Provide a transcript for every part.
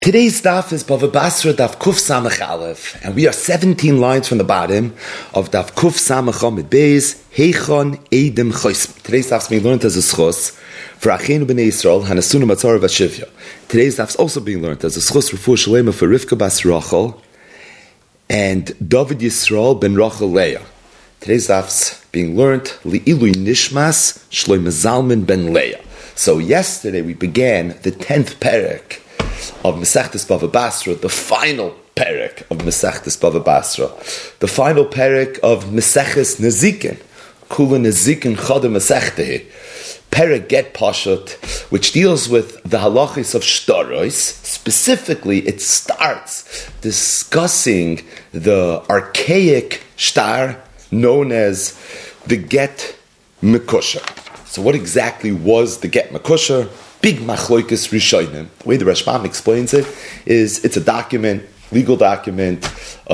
Today's daf is Bava Basra daf Kuf Samach Aleph, and we are 17 lines from the bottom of daf Kuf Samach Amid Beis Heichon Edim Chois. Today's daf is being learned as a schos for Achenu B'nai Yisrael Hanasunu Matzar Vashivya. Today's daf is also being learned as a schos Refuah Shalema for Rivka Bas Rachel and David Yisrael ben Rachel Leah. Today's daf is being learned Li'ilui Nishmas Shlomo Zalman ben Leah. So yesterday we began the 10th perek of Masechtas Bava Basra, the final perek of Masechtas Bava Basra, the final perek of Maseches Nezikin, Kula Nezikin Chada Masechtehi, perek Get Pashut, which deals with the halachis of shtaros. Specifically, it starts discussing the archaic shtar known as the Get Mekusher. So what exactly was the Get Mekusher? Big machloikis rishonim. The way the Rashbam explains it is it's a document, legal document,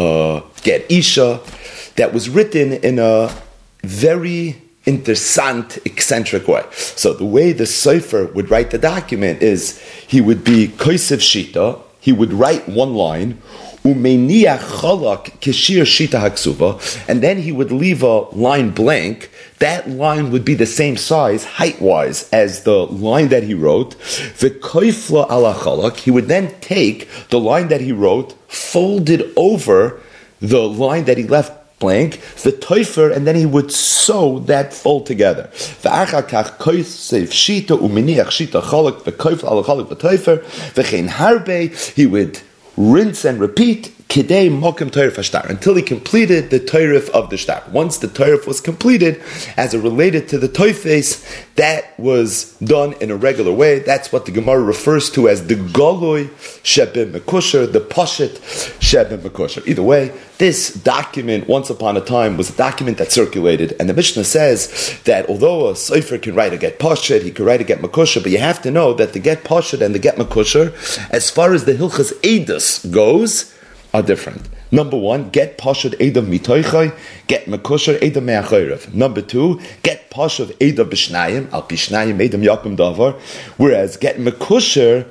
Get Isha, that was written in a very interessant, eccentric way. So the way the Sefer would write the document is he would be kosev shita, he would write one line, umeniach chalak kishir shita haksuva, and then he would leave a line blank. That line would be the same size, height-wise, as the line that he wrote. V'koifla ala chalak, he would then take the line that he wrote, fold it over the line that he left blank, the toifer, and then he would sew that fold together. V'achakach koisev shita umeniach shita chalak v'koifla ala chalak v'toifer v'chein harbe, he would rinse and repeat Kidei Mokim Torif Ashtar, until he completed the Torif of the Shtar. Once the Torif was completed, as it related to the Toifes, that was done in a regular way. That's what the Gemara refers to as the Goloi Shebim Mekusher, the Pashit Shebim Mekusher. Either way, this document, once upon a time, was a document that circulated, and the Mishnah says that although a Sefer can write a Get Pashit, he can write a Get Mekusher, but you have to know that the Get Pashit and the Get Mekusher, as far as the Hilchas Eidos goes, are different. Number one, Get Pashut Edom Mitoichai, Get Mekusher Edom Me'achayrev. Number two, Get Pashut Edom B'shnayim, Al Pishnayim Edom Yakum Davar, whereas Get Mekusher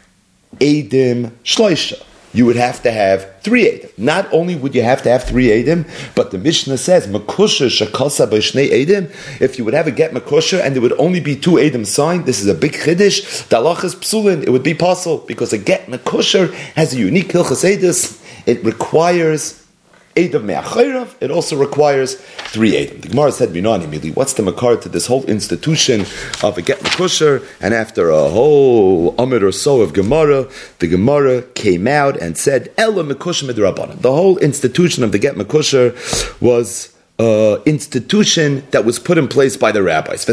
Edom Shloisha. You would have to have 3 Edom. Not only would you have to have 3 Edom, but the Mishnah says, Mekusher Shakasa B'shnei Edom, if you would have a Get Mekusher and there would only be 2 Edom signed, this is a big chiddush, the halach is psulin, it would be possible, because a Get Mekusher has a unique hilchas edus. It requires Edom Me'achayrav, it also requires 3 Edom. The Gemara said, Binani, what's the makar to this whole institution of a Get Mekusher? And after a whole amid or so of Gemara, the Gemara came out and said, Ela Mekusher Midrabanan. The whole institution of the Get Mekusher was institution that was put in place by the rabbis.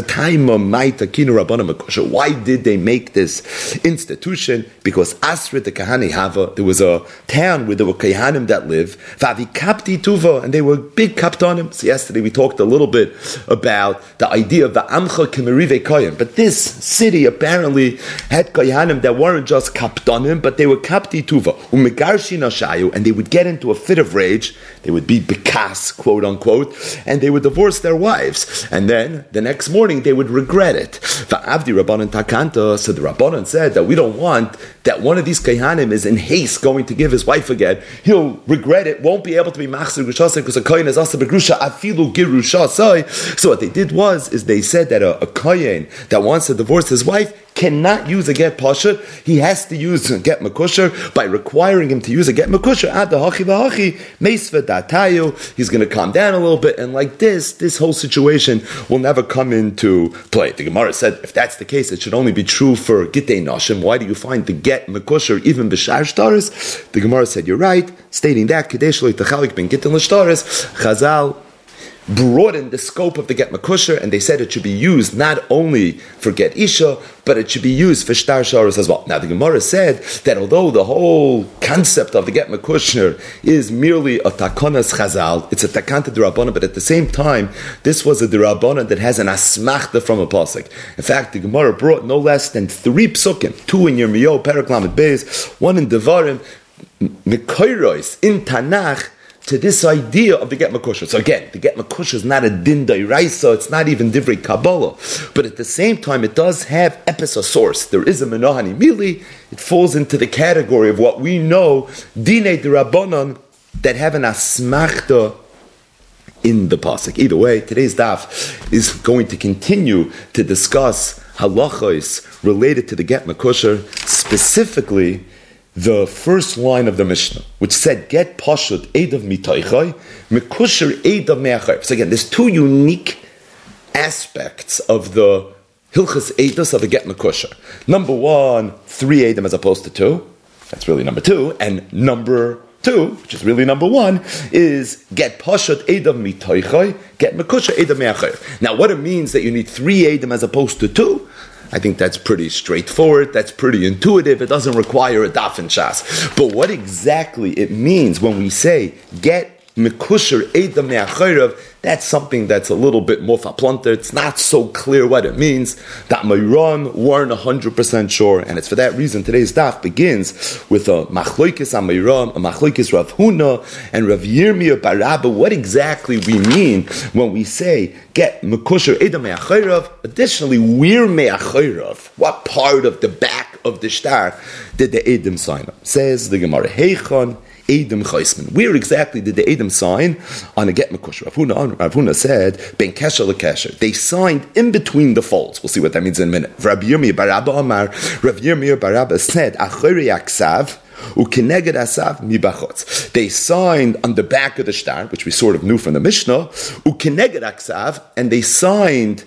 Why did they make this institution? Because Asrit the Kahani Hava, there was a town where there were Kahanim that lived, and they were big kaptanim. So yesterday we talked a little bit about the idea of the Amcha Kemerive Kayim. But this city apparently had Kahanim that weren't just kaptanim, but they were kapti tuva. And they would get into a fit of rage. They would be bekas, quote unquote, and they would divorce their wives. And then, the next morning, they would regret it. Va'avdi Rabbanan Takanta, so the Rabbanan said that we don't want that one of these Kaihanim is in haste going to give his wife again. He'll regret it, won't be able to be Machzir Grushasai, because a Kayin is Asa Begrusha, Afilu Girushasai. So what they did is they said that a Kayin that wants to divorce his wife cannot use a Get Pashut. He has to use a Get Mekusher. By requiring him to use a Get Mekusher, he's going to calm down a little bit, and like this whole situation will never come into play. The Gemara said, if that's the case, it should only be true for Gitei Nashim. Why do you find the Get Mekusher even b'shar shtaris? The Gemara said, you're right, stating that Kadesh lo yitachalik ben Gittin l'shtaris, Chazal broadened the scope of the Get Mekusher, and they said it should be used not only for Get Isha, but it should be used for Shtar Sharos as well. Now the Gemara said that although the whole concept of the Get Mekusher is merely a takonas Chazal, it's a takanta d'Rabbanan, but at the same time, this was a d'Rabbanan that has an asmachta from a pasuk. In fact, the Gemara brought no less than 3 psukim, 2 in Yirmiyahu, Perek Lamed Beis, 1 in Devarim, Mekoros in Tanakh, to this idea of the Get Makusha. So again, the Get Makusha is not a Din Dairaisa, it's not even Divrei Kabbalah, but at the same time it does have source. There is a Menahani Mili, it falls into the category of what we know, Dinei D'Rabbanan, that have an Asmachta in the pasuk. Either way, today's daf is going to continue to discuss halachos related to the Get Makusher, specifically the first line of the Mishnah, which said, Get Pashut Eidav Mitoichai, Mekusher Eidav Me'achai. So again, there's two unique aspects of the Hilchas Eidos of the Get Makusher. Number one, 3 Eidim as opposed to 2. That's really number 2. And number 2, which is really number 1, is Get Pashut Eidav Mitoichai, Get Mekusher Eidav Me'achai. Now, what it means that you need 3 Eidim as opposed to 2, I think that's pretty straightforward, that's pretty intuitive, it doesn't require a daf and shas. But what exactly it means when we say, Get Mekusher Eidav Me'achayrav, that's something that's a little bit more faplunter. It's not so clear what it means. That Mayron weren't 100% sure, and it's for that reason today's daf begins with a Machloikis Amayron, a Machloikis Rav Huna, and Rav Yirmiyah Barabba. What exactly we mean when we say Get Mekusher Eidav Me'achayrav? Additionally, where Me'achayrav? What part of the back of the shtar did the Eidim sign up? Says the Gemara, Heichon Eidim Chaisman. Where exactly did the Eidim sign on a Get Mekusher? Rav Huna said, Ben Kesher LeKesher. They signed in between the folds. We'll see what that means in a minute. Rav Yirmiyah Barabba Amar, Rav Yirmiyah Barabba said, Achori Aksav, Ukeneged Asav Mibachotz. They signed on the back of the shtar, which we sort of knew from the Mishnah, Ukeneged Aksav, and they signed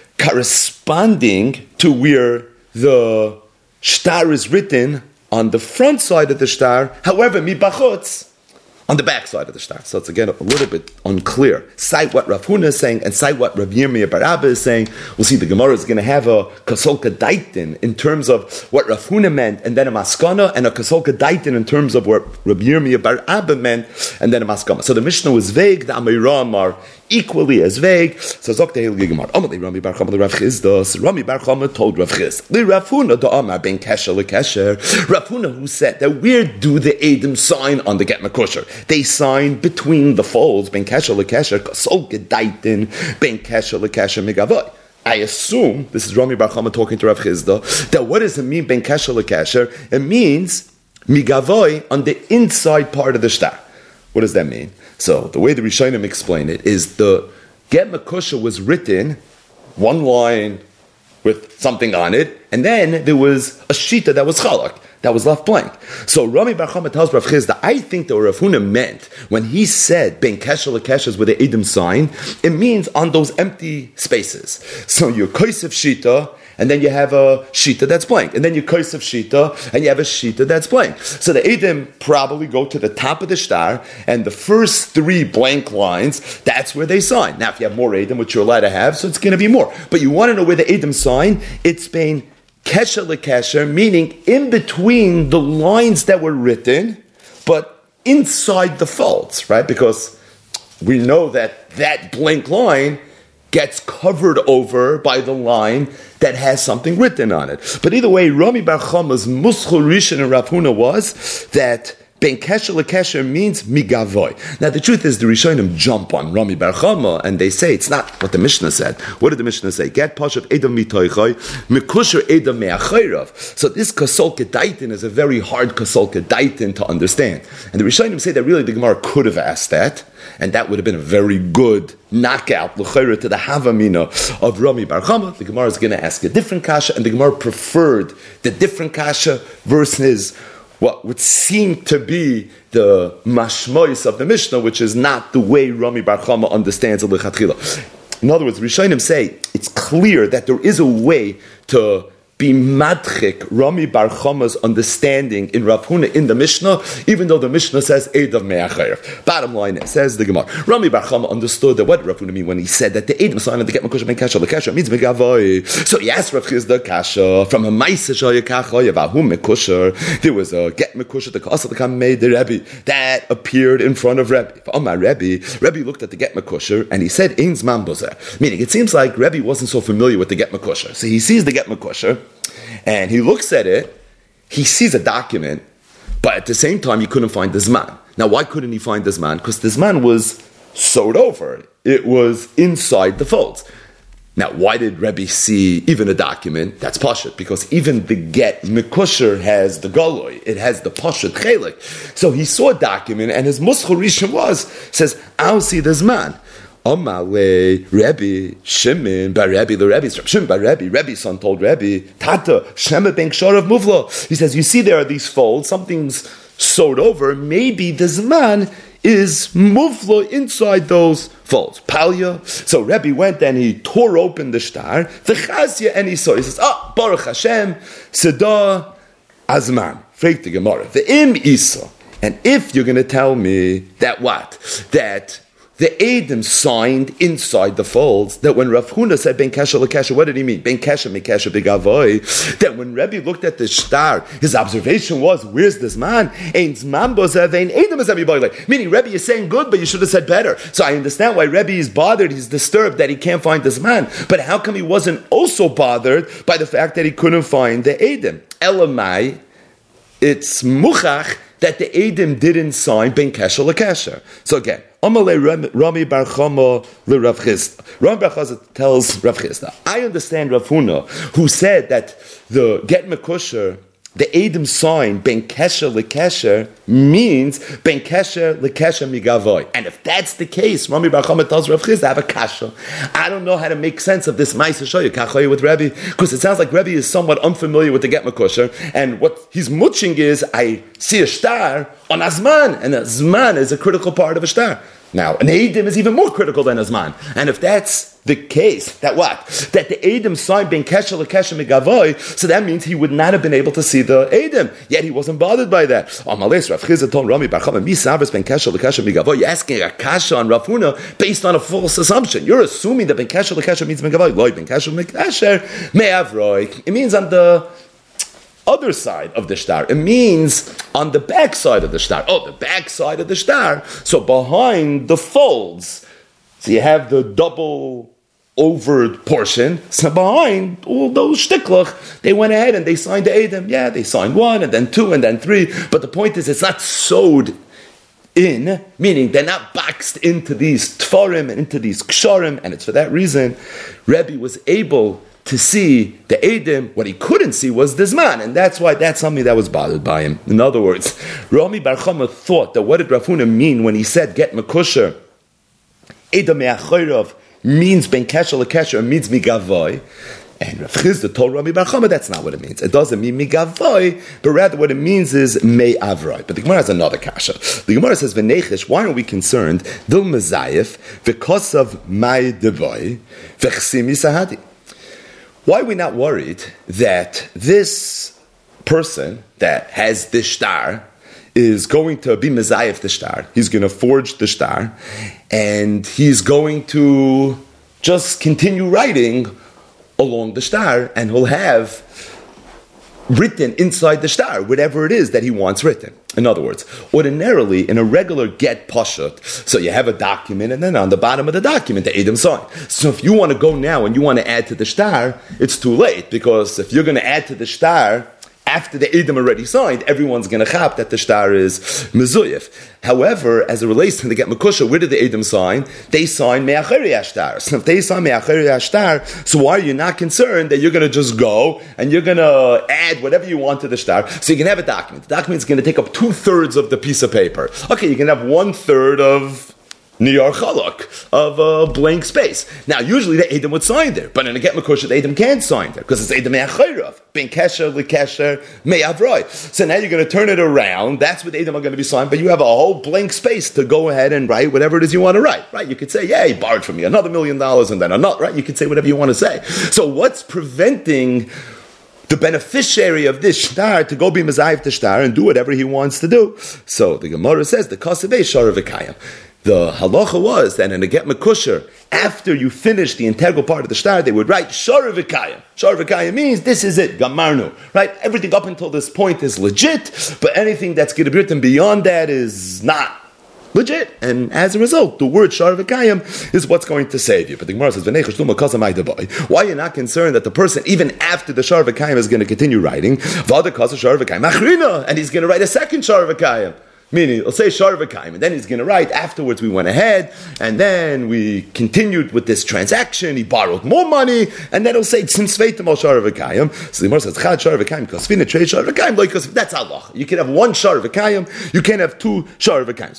corresponding to where the shtar is written on the front side of the shtar, however, mibachutz, on the back side of the shtar. So it's again a little bit unclear. Cite what Rav Huna is saying and cite what Rav Yirmiyah Barabba is saying. We'll see the Gemara is going to have a kasolka daitin in terms of what Rav Huna meant, and then a maskana, and a kasolka daitin in terms of what Rav Yirmiyah Barabba meant, and then a maskana. So the Mishnah was vague, the Amiram are equally as vague. So Zok Tehil Gemara. Amalei Rami Bar Chama the Rav Chizdas. Rami Bar Chama told Rav Chiz. The Rav Huna the Amar ben Kesher LeKesher. Rav Huna who said that where do the Eidim sign on the Get Mekusher? They sign between the folds. Ben Kesher LeKesher. Kasol Gedaitin. Ben Kesher LeKesher Megavoy. I assume, this is Rami Bar Chama talking to Rav Chizda, that what does it mean Ben Kesher LeKesher? It means Migavoy on the inside part of the shtar. What does that mean? So the way the Rishonim explain it is the Get Mekusher was written, one line with something on it, and then there was a shita that was chalak, that was left blank. So Rami Bar Chama tells Rav Chizda, I think that Rav Huna meant, when he said Ben Kesher LeKesher with the Eidim sign, it means on those empty spaces. So your Kosef shita, and then you have a shita that's blank, and then you Kosef shita, and you have a shita that's blank. So the Eidim probably go to the top of the shtar, and the first 3 blank lines, that's where they sign. Now, if you have more Eidim, which you're allowed to have, so it's going to be more. But you want to know where the Eidim sign, it's been Kesher LeKesher, meaning in between the lines that were written, but inside the folds, right? Because we know that that blank line gets covered over by the line that has something written on it. But either way, Rami Bar Chama's Muschel Rishon and Rav Huna was that Ben Kesher LeKesher means migavoy. Now the truth is the Rishonim jump on Rami Bar Chama and they say it's not what the Mishnah said. What did the Mishnah say? Get pashav edam mitoichai, mekusher edam me'achayrav. So this kasol kedaitin is a very hard kasol kedaitin to understand. And the Rishonim say that really the Gemara could have asked that, and that would have been a very good knockout l'chayra to the havamina of Rami Bar Chama. The Gemara is going to ask a different kasha, and the Gemara preferred the different kasha versus what would seem to be the mashmois of the Mishnah, which is not the way Rami Bar Chama understands it lechatchila. In other words, Rishonim say it's clear that there is a way to be madchik Rami Bar Chama's understanding in Rav Huna in the Mishnah, even though the Mishnah says Eidav Me'achayrav. Bottom line is, says the Gemara, Rami Bar Chama understood that what Rav Huna mean when he said that the Eidim sign of the Get Mekusha Ben Kasha LeKesha means Megavoy. So he asked Rav Chizda Kasha from a Maisa Shayakacha Yavahu Mekusha. There was a Get Mekusha the Kasa the made the Rebbe that appeared in front of Rebbe. Rebbe looked at the Get Mekusha and he said Einz Man Bozer. Meaning it seems like Rebbe wasn't so familiar with the Get Mekusha. So he sees the Get Mekusha and he looks at it, he sees a document, but at the same time he couldn't find the Zman. Now, why couldn't he find this man? Because this man was sewed over. It was inside the folds. Now, why did Rebbe see even a document? That's Pashut, because even the get Mekusher has the Galoi. It has the Pashut Chelik. So he saw a document, and his Muschel Rishon says, I'll see this man. Amale Rebbe Shimon bar Rebbe the Rebbe Shimon bar Rebbe Rebbe's son told Rebbe Tata Shema ben Kshar of Muvla. He says, you see there are these folds, something's sewed over. Maybe this man is Muvla inside those folds. Palya. So Rebbe went and he tore open the shtar, the Chazia, and he saw. He says, Baruch Hashem, Seda Azman. Fragt the Gemara. The Im Isa. And if you're going to tell me that what? That the Edom signed inside the folds, that when Rav Huna said Ben Kesha Lekesha, what did he mean? Ben Kesha Mekesha Begavoy. That when Rebbe looked at the shtar, his observation was, where's this man? Meaning Rebbe is saying good, but you should have said better. So I understand why Rebbe is bothered, he's disturbed that he can't find this man. But how come he wasn't also bothered by the fact that he couldn't find the Edom? Elamai, it's muchach that the Edom didn't sign Ben Kesha Lekesha. So again, Rami Bar Chama le Rav Chisda. Rami Bar Chama tells Rav Chisda, I understand Rav Huna, who said that the Get Mekusher, the Edom sign Ben Kesha Lekesha means Ben Kesha Lekesha Migavoy. And if that's the case, Rami Bar Chama tells Rav Chisda, I have a kasha. I don't know how to make sense of this Ma'aser Shoyu Kachoyu with Rebbe, because it sounds like Rebbe is somewhat unfamiliar with the Get Mekusher, and what he's mutching is, I see a star on Azman, and Azman is a critical part of a star. Now, an Edom is even more critical than Azman. And if that's the case, that what? That the Edom signed Ben Kesha Lekesha Megavoy, so that means he would not have been able to see the Edom. Yet he wasn't bothered by that. You're asking a kasha on Rav Huna based on a false assumption. You're assuming that Ben Kesha Lekesha means Megavoy. Loi Ben Kesha Lekesha Me'avroi. It means on the other side of the shtar. It means on the back side of the shtar. Oh, the back side of the shtar. So behind the folds. So you have the double overed portion. So behind all those shtiklach, they went ahead and they signed the Edom. Yeah, they signed 1 and then 2 and then 3. But the point is, it's not sewed in, meaning they're not boxed into these tfarim and into these ksharim. And it's for that reason Rebbe was able to see the Edom. What he couldn't see was this man, and that's why that's something that was bothered by him. In other words, Rami Bar Chama thought that what did Rav Huna mean when he said get Mekusher? Edom me'achoyrov means Ben Kesha Lekesha, means Migavoy. And Rav Chisda told Rami Bar Chama that's not what it means. It doesn't mean Migavoy, but rather what it means is Me'avroi. But the Gemara has another kasha. The Gemara says, V'nechish, why are we concerned? Dil Mezayef, v'kosav Mai Devoy, v'chsimi Sahadi. Why are we not worried that this person that has this shtar is going to be mezayef the shtar? He's going to forge the shtar, and he's going to just continue writing along the shtar, and he'll have written inside the shtar whatever it is that he wants written. In other words, ordinarily in a regular get pashut, so you have a document, and then on the bottom of the document the Edom sign. So if you want to go now and you want to add to the shtar, it's too late, because if you're going to add to the shtar after the Edom already signed, everyone's going to chap that the shtar is mezuyif. However, as it relates to the get mekusha, where did the Edom sign? They sign me'acheri ashtar. So if they sign me'acheri ashtar, so why are you not concerned that you're going to just go and you're going to add whatever you want to the shtar? So you can have a document. The document is going to take up 2/3 of the piece of paper. Okay, you can have 1/3 of Niyar Chalak, of a blank space. Now, usually the Edom would sign there, but in a get mekusha, the Edom can't sign there, because it's Edom me'achayrav, ben kesher, lekesher, me'avroi. So now you're going to turn it around, that's what the Edom are going to be signed, but you have a whole blank space to go ahead and write whatever it is you want to write, right? You could say, yeah, he borrowed from me another $1 million, and then another, right? You could say whatever you want to say. So what's preventing the beneficiary of this shtar to go be mezayif the shtar and do whatever he wants to do? So the Gemara says, the kasavei shara v'kayim. The halacha was that in a get mekusher, after you finish the integral part of the shtar, they would write shara v'kayim. Shara v'kayim means this is it, gamarnu. Right? Everything up until this point is legit, but anything that's going to be written beyond that is not legit. And as a result, the word shara v'kayim is what's going to save you. But the Gemara says, why are you not concerned that the person, even after the shara v'kayim, is going to continue writing, and he's going to write a second shara v'kayim? Meaning, he'll say Shar V'Kayim, and then he's going to write, afterwards we went ahead, and then we continued with this transaction, he borrowed more money, and then he'll say, Tzim Sveitim al Shar V'Kayim. So the Gemara says, Chad Shar V'Kayim, Kosvina Trei Shar V'Kayim, because that's Allah. You can have one Shar V'Kayim, you can have two Shar V'Kayim.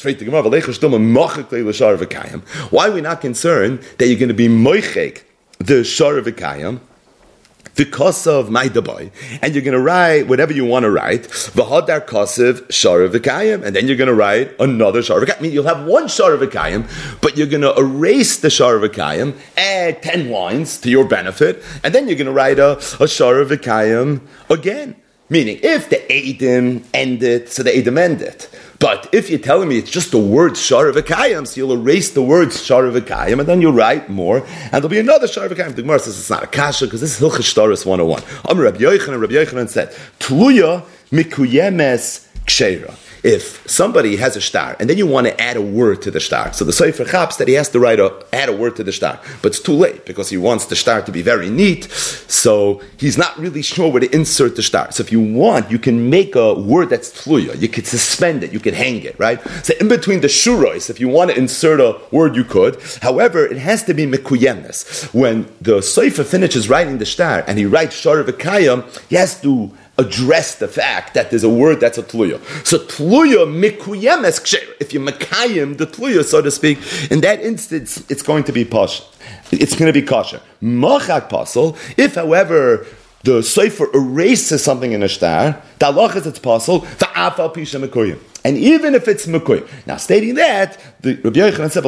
Why are we not concerned that you're going to be moichek the Shar V'Kayim because of my dabai, and you're going to write whatever you want to write, v'hadar kasev Shar V'Kayim, and then you're going to write another Shar V'Kayim. I mean, you'll have one Shar V'Kayim, but you're going to erase the Shar V'Kayim, add 10 lines to your benefit, and then you're going to write a Shar V'Kayim again. Meaning, if the Eidim end it, so the Eidim end it. But if you're telling me it's just the word Shar V'Kayim, so you'll erase the words Shar V'Kayim, and then you'll write more, and there'll be another Shar V'Kayim. The Gemara says it's not a kasha, because this is Hilchos Shtaros 101. Rabbi Yochanan said, Tluya mikuyemes ksheira. If somebody has a star, and then you want to add a word to the star, so the Sefer chaps that he has to add a word to the star, but it's too late, because he wants the star to be very neat, so he's not really sure where to insert the star. So if you want, you can make a word that's tluya, you could suspend it, you could hang it, right? So in between the shurois, if you want to insert a word, you could. However, it has to be mekuyemes. When the Sefer finishes writing the star, and he writes Shar V'Kayim, he has to address the fact that there's a word that's a tluya. So tluya mikuyemes ksheira. If you mekayim the tluya, so to speak, in that instance, it's going to be pasha. It's going to be kosher. Machak pasal. If, however, the sefer erases something in a star, the halach is it's pasal. Va'afal pisha mekuyim. And even if it's mekuyim. Now, stating that, the Rabbi Yochanan said,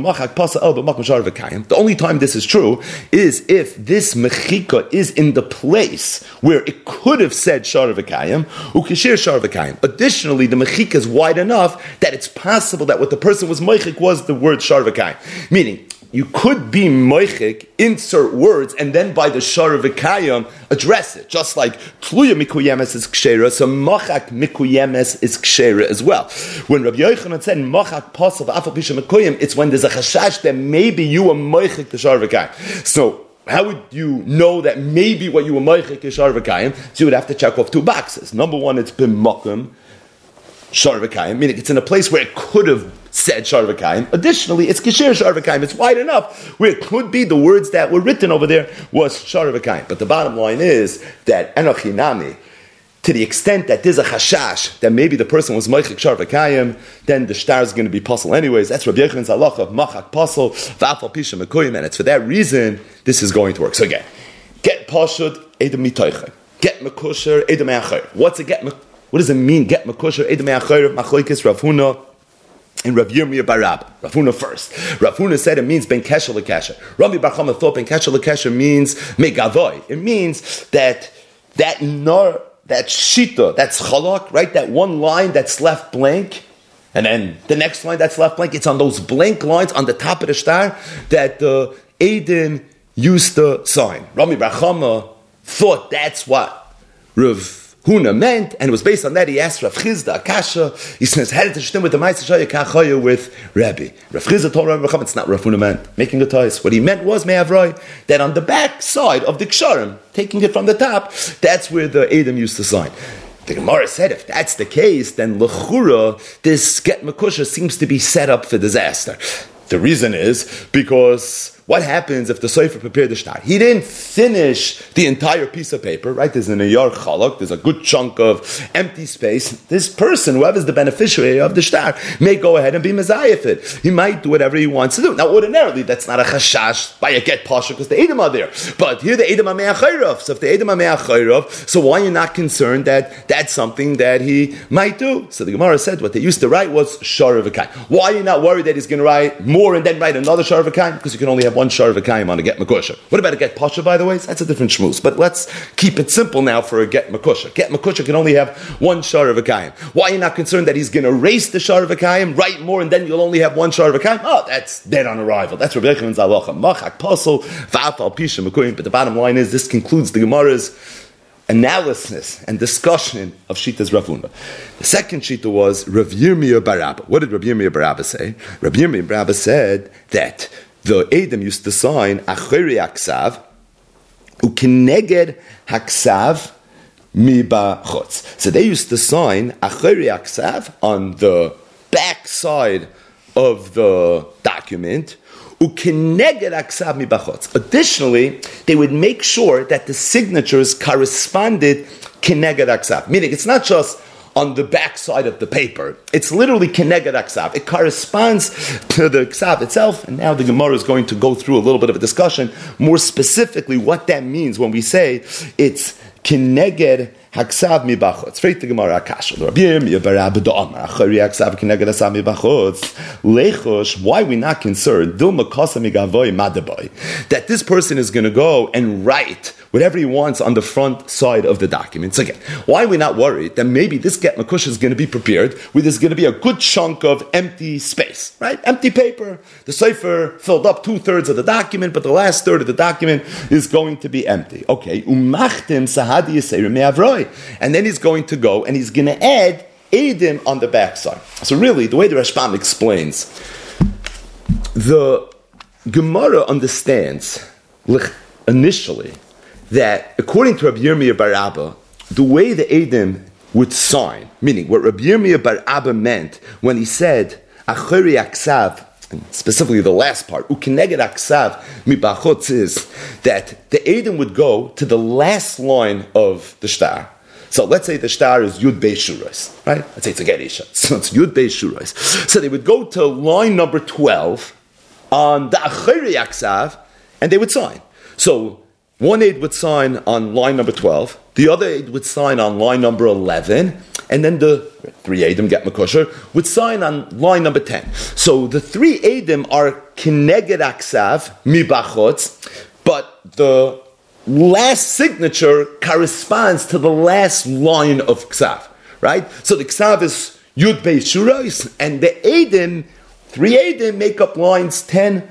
the only time this is true is if this mechika is in the place where it could have said Shar V'Kayim, ukishir Shar V'Kayim. Additionally, the mechika is wide enough that it's possible that what the person was meichik was the word Shar V'Kayim. Meaning, you could be moichik, insert words, and then by the Shar V'Kayim address it. Just like Tluya Mikuyemes is Kshera, so Machak Mikuyemes is Kshera as well. When Rabbi Yochanan said Machak Pasav Afal Pisha Mikuyem, it's when there's a chashash that maybe you were moichik the Shar V'Kayim. So how would you know that maybe what you were moichik is Shar V'Kayim? So you would have to check off two boxes. Number one, it's b'makom Shar V'Kayim, meaning it's in a place where it could have said Shar V'Kayim. Additionally, it's Kisher Shar V'Kayim. It's wide enough where it could be the words that were written over there was Shar V'Kayim. But the bottom line is that Enochinami, to the extent that there's a chashash that maybe the person was Moichik Shar V'Kayim, then the star is going to be puzzle anyways. That's Rabbi Yochanan's halacha of Machak Puzzle, V'afal Pisha Mekuyim, and it's for that reason this is going to work. So again, get Pashud, Edom Mitoicha. Get Mekusher, Edom Me'achayr. What does it mean, get Mekusher, Edom Me'achayr, Machlokes, Rav Huna, and Rav Yirmiyah bar Rabba. Rav Huna first. Rav Huna said it means ben kesher lekesher. Rami bar Chama thought ben kesher lekesher means megavoy. It means that shita, that's chalak, right? That one line that's left blank, and then the next line that's left blank, it's on those blank lines on the top of the star that the Eidim used to sign. Rami bar Chama thought that's what Rav Huna meant, and it was based on that he asked Rav Chizda Akasha. He says, "How did you with the Ma'aseh Shaya Kachaya with Rabbi?" Rav Chizda told Rabbi Chacham, "It's not Rav Huna meant making a toys. What he meant was Me'avroi, that on the back side of the Ksharim, taking it from the top, that's where the Edom used to sign." The Gemara said, if that's the case, then L'chura, this Get Mekusha seems to be set up for disaster. The reason is because what happens if the Sefer prepared the shtar? He didn't finish the entire piece of paper, right? There's an Iyar Chalak, there's a good chunk of empty space. This person, whoever's the beneficiary of the shtar, may go ahead and be mezayef it. He might do whatever he wants to do. Now, ordinarily, that's not a chashash by a get pasha because the Edom are there. But here the Edom are me'achayrav. So if the Edom are me'achayrav, so why are you not concerned that that's something that he might do? So the Gemara said what they used to write was Shar V'Kayim. Why are you not worried that he's going to write more and then write another Shar V'Kayim? Because you can only have one Shar V'Kayim on a get Mekusha. What about a get Pasha, by the way? That's a different shmooze. But let's keep it simple now for a get Mekusha. Get Mekusha can only have one Shar V'Kayim. Why are you not concerned that he's going to erase the Shar V'Kayim, write more, and then you'll only have one Shar V'Kayim? Oh, that's dead on arrival. That's Rabbi Yochanan's halacha. Machak Pasal, V'afal Pisha Mekuyim. But the bottom line is, this concludes the Gemara's analysis and discussion of Shita's Rav Huna. The second Shita was Rav Yirmiyah bar Rabba. What did Rav Yirmiyah bar Rabba say? Rav Yirmiyah bar Rabba said that the Edom used to sign Achori Aksav, Ukineged Haksav, mibachutz. So they used to sign achori aksav on the back side of the document. Additionally, they would make sure that the signatures corresponded kineged aksav, meaning it's not just on the back side of the paper. It's literally kineged aksav. It corresponds to the ksav itself, and now the Gemara is going to go through a little bit of a discussion, more specifically what that means when we say it's kineged haksav mibachutz. Straight to Gemara Akash. Why are we not concerned that this person is going to go and write whatever he wants on the front side of the documents? Again, why are we not worried that maybe this get makush is going to be prepared where there's going to be a good chunk of empty space, right? Empty paper. The sefer filled up 2/3 of the document, but the last third of the document is going to be empty. Okay, and then he's going to go and he's going to add Eidim on the backside. So really, the way the Rashbam explains, the Gemara understands initially that according to Rabbi Yirmiyah bar Abba, the way the Eidim would sign, meaning what Rabbi Yirmiyah bar Abba meant when he said Achori Aksav, specifically the last part, Ukineged Aksav Mibachutz, is that the Eidim would go to the last line of the shtar. So let's say the shtar is Yud Beis Shurais, right? Let's say it's a Gerisha. So it's Yud Beis Shurais. So they would go to line number 12 on the Achori Aksav, and they would sign. So one aid would sign on line number 12, the other aid would sign on line number 11, and then the 3 Eidim get Makosher would sign on line number 10. So the 3 Eidim are Kineged Aksav Mibachutz, but the last signature corresponds to the last line of Ksav, right? So the Ksav is Yud Beis Shurais, and the Eidim, 3 Eidim make up lines 10,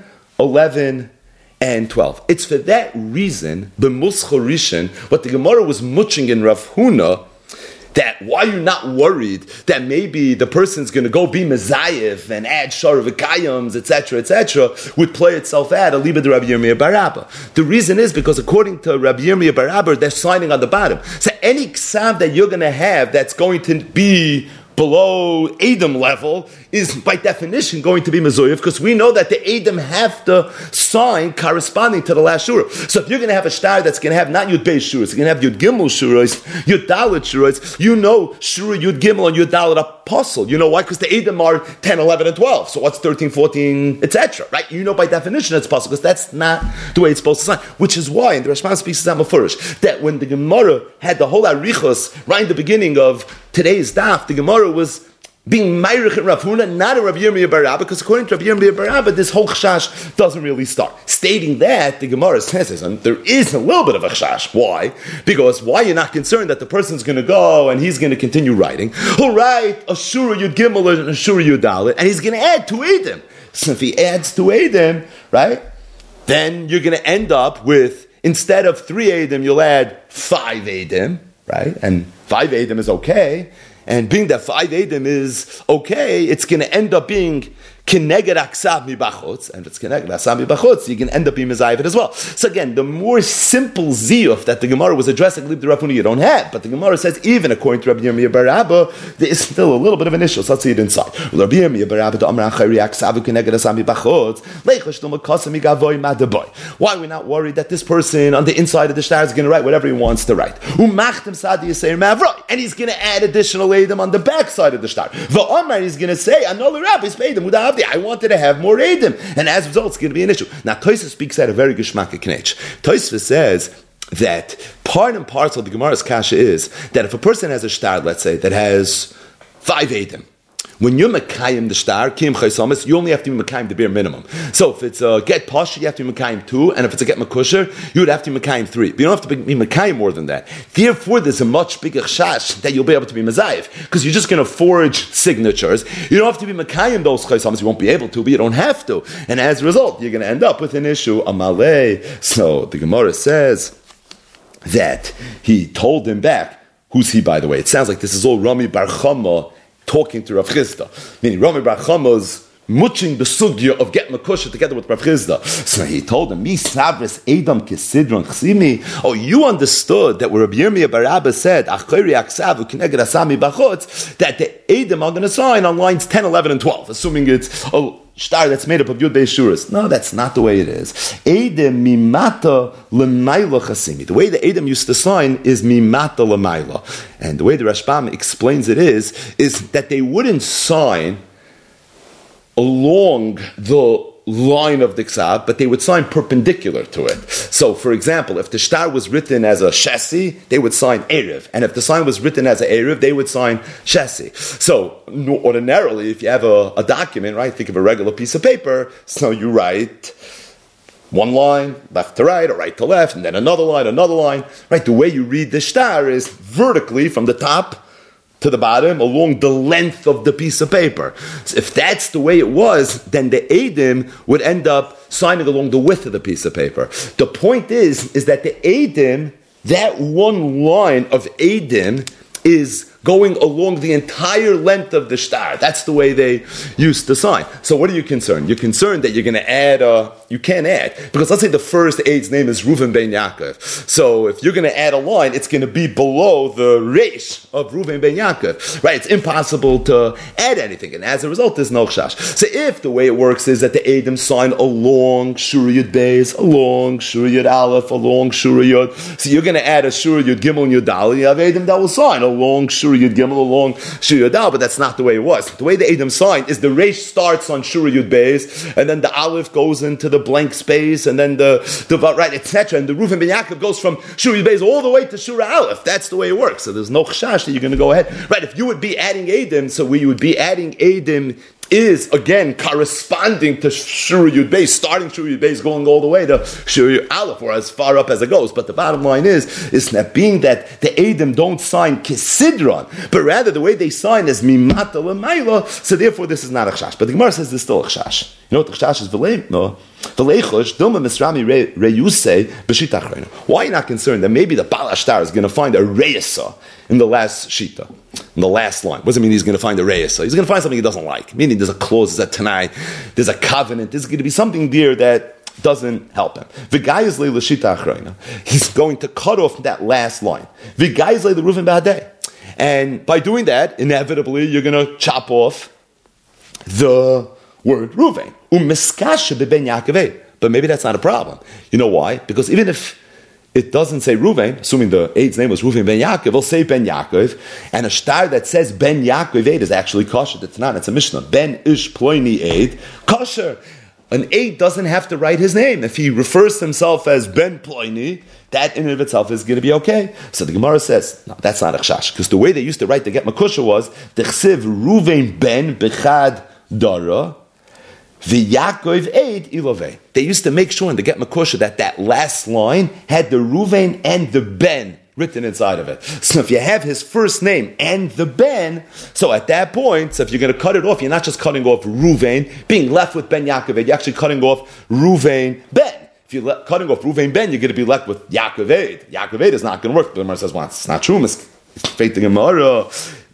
11, and 12. It's for that reason, the Muscharishan, what the Gemara was muching in Rav Huna, that why you're not worried that maybe the person's going to go be Mezayev and add Shar V'Kayams, etc., would play itself out a Liba de Rabbi Yirmiyah bar Abba. The reason is because according to Rabbi Yirmiyah bar Abba, they're signing on the bottom. So any ksav that you're going to have that's going to be below Eidim level is by definition going to be Mezoyev, because we know that the Eidim have to sign corresponding to the last Shura. So if you're going to have a shtar that's going to have not Yud Beis Shuras, you're going to have Yud Gimel Shuras, Yud Dalet Shuras, you know Shura Yud Gimel and Yud Dalet Apostle. You know why? Because the Eidim are 10, 11, and 12. So what's 13, 14, etc., right? You know by definition it's possible, because that's not the way it's supposed to sign. Which is why, and the Rashbam speaks to Mefurish, that when the Gemara had the whole Arichos right in the beginning of today's daf, the Gemara was being Meirich and Rav Huna, not a Rav Yirmiyah bar Abba, because according to Rav Yirmiyah bar Abba, this whole chashash doesn't really start. Stating that, the Gemara says, and there is a little bit of a chashash. Why? Because why you're not concerned that the person's going to go and he's going to continue writing? He'll write a Shura Yud Gimel and a Shura Yud Dalet, and he's going to add 2 Eidim. So if he adds 2 Eidim, right, then you're going to end up with, instead of 3 Eidim, you'll add 5 Eidim, right? And 5 Eidim is okay. And being that 5 Eidim is okay, it's going to end up being Kineged Aksav Mibachutz, and if it's Kineged Aksav Mibachutz, you can end up being Mezayevit as well. So again, the more simple ziyuf that the Gemara was addressing, the Rav Huna you don't have, but the Gemara says even according to Rabbi Yirmiyah bar Abba, there is still a little bit of an issue. So let's see it inside. Rabbi Yirmiyah bar Abba, why are we not worried that this person on the inside of the shtar is going to write whatever he wants to write? And he's going to add additional Eidim on the back side of the shtar. He's going to say, I wanted to have more Eidim, and as a result, it's going to be an issue. Now, Tosfos speaks out a very geshmak knech. Tosfos says that part and parcel of the Gemara's kasha is that if a person has a shtar, let's say, that has 5 Eidim, when you're Mekayim the shtar, Kim Chaysomis, you only have to be Mekayim the bare minimum. So if it's a get posh, you have to be Mekayim 2, and if it's a get Mekusher, you would have to be Mekayim 3. But you don't have to be Mekayim more than that. Therefore, there's a much bigger chash that you'll be able to be Mezayev, because you're just going to forge signatures. You don't have to be Mekayim those Chaysomis, you won't be able to, but you don't have to. And as a result, you're going to end up with an issue, Amalei. So the Gemara says that he told him back. Who's he, by the way? It sounds like this is all Rami Bar Chama talking to Rav Chisda. Meaning Rami Bar Chama's muching the sugya of getting Makusha together with Rav Chizda. So he told him, Mi savris Edom kisidron chsimi. Oh, you understood that where Rabbi Yirmiyah bar Abba said, Achori aksavu kineged asami bachutz, that the Edom are going to sign on lines 10, 11, and 12, assuming it's a star that's made up of Yud Beis Shuras. No, that's not the way it is. Edom mimata l'mayla chasimi. The way the Edom used to sign is mimata l'mayla. And the way the Rashbam explains it is that they wouldn't sign along the line of the Ksav, but they would sign perpendicular to it. So, for example, if the star was written as a chassis, they would sign Erev. And if the sign was written as an Erev, they would sign chassis. So, ordinarily, if you have a document, right, think of a regular piece of paper, so you write one line, left to right, or right to left, and then another line, right? The way you read the star is vertically from the top to the bottom along the length of the piece of paper. So if that's the way it was, then the Edom would end up signing along the width of the piece of paper. The point is that the Edom, that one line of Edom is going along the entire length of the star. That's the way they used to sign. So what are you concerned? You're concerned that you're going to add you can't add. Because let's say the first Eid's name is Reuven ben Yaakov. So if you're going to add a line, it's going to be below the reish of Reuven ben Yaakov. Right? It's impossible to add anything. And as a result, there's no chash. So if the way it works is that the Eidim sign along Shura Yud Beis, along Shura Yud Aleph, along Shura Yud. So you're going to add a Shura Yud Gimel and Yud Dal. You have Eidim that will sign along Shura Yud Gimel, along Shura Yud Dal, but that's not the way it was. The way the Eidim sign is the reish starts on Shura Yud Beis, and then the Aleph goes into the blank space, and then the right, etc. And the Reuven ben Yaakov goes from Shura Yud Beis all the way to Shura Aleph. That's the way it works. So there's no chash that you're going to go ahead. Right, if you would be adding Eidim, so we would be adding Eidim is, again, corresponding to Shura Yud Beis, starting Shura Yud Beis, going all the way to Shura Yud Aleph, or as far up as it goes. But the bottom line is that being that the Eidim don't sign Kisidron, but rather the way they sign is Mimata L'mayla, so therefore this is not a chash. But the Gemara says there's still a chash. You know what the chash is? V'leichosh, Dilma Misrami Reyuse, B'shita Achrayna. Why are you not concerned that maybe the Baal Ashtar is going to find a Reyesa in the last Shita, in the last line? What does it mean he's going to find a Reyesa? He's going to find something he doesn't like. Meaning there's a clause, there's a Tanai, there's a covenant, there's going to be something there that doesn't help him. V'gayizle l'shita achrayna. He's going to cut off that last line. V'gayizle the Reuven ba'adei. And by doing that, inevitably, you're going to chop off the word Reuven. U'miskashe b'ben Yaakov. But maybe that's not a problem. You know why? Because even if it doesn't say Reuven, assuming the Eid's name was Reuven ben Yaakov, it'll say ben Yaakov, and a star that says ben Yaakov Eid is actually kosher. It's not, it's a Mishnah. Ben ish ploini Eid, kosher. An Eid doesn't have to write his name. If he refers to himself as ben ploini, that in and of itself is going to be okay. So the Gemara says, no, that's not a chash, because the way they used to write the get makusha was, the chsiv Reuven ben bechad dara, the Yaakov Eid Ilovei. They used to make sure in the Get Makusha that last line had the Reuven and the Ben written inside of it. So if you have his first name and the Ben, so at that point, so if you're going to cut it off, you're not just cutting off Reuven, being left with Ben Yaakov Eid, you're actually cutting off Reuven Ben. If you're cutting off Reuven Ben, you're going to be left with Yaakov Eid. Yaakov Eid is not going to work. The Gemara says, well, it's not true. It's fake the Gemara.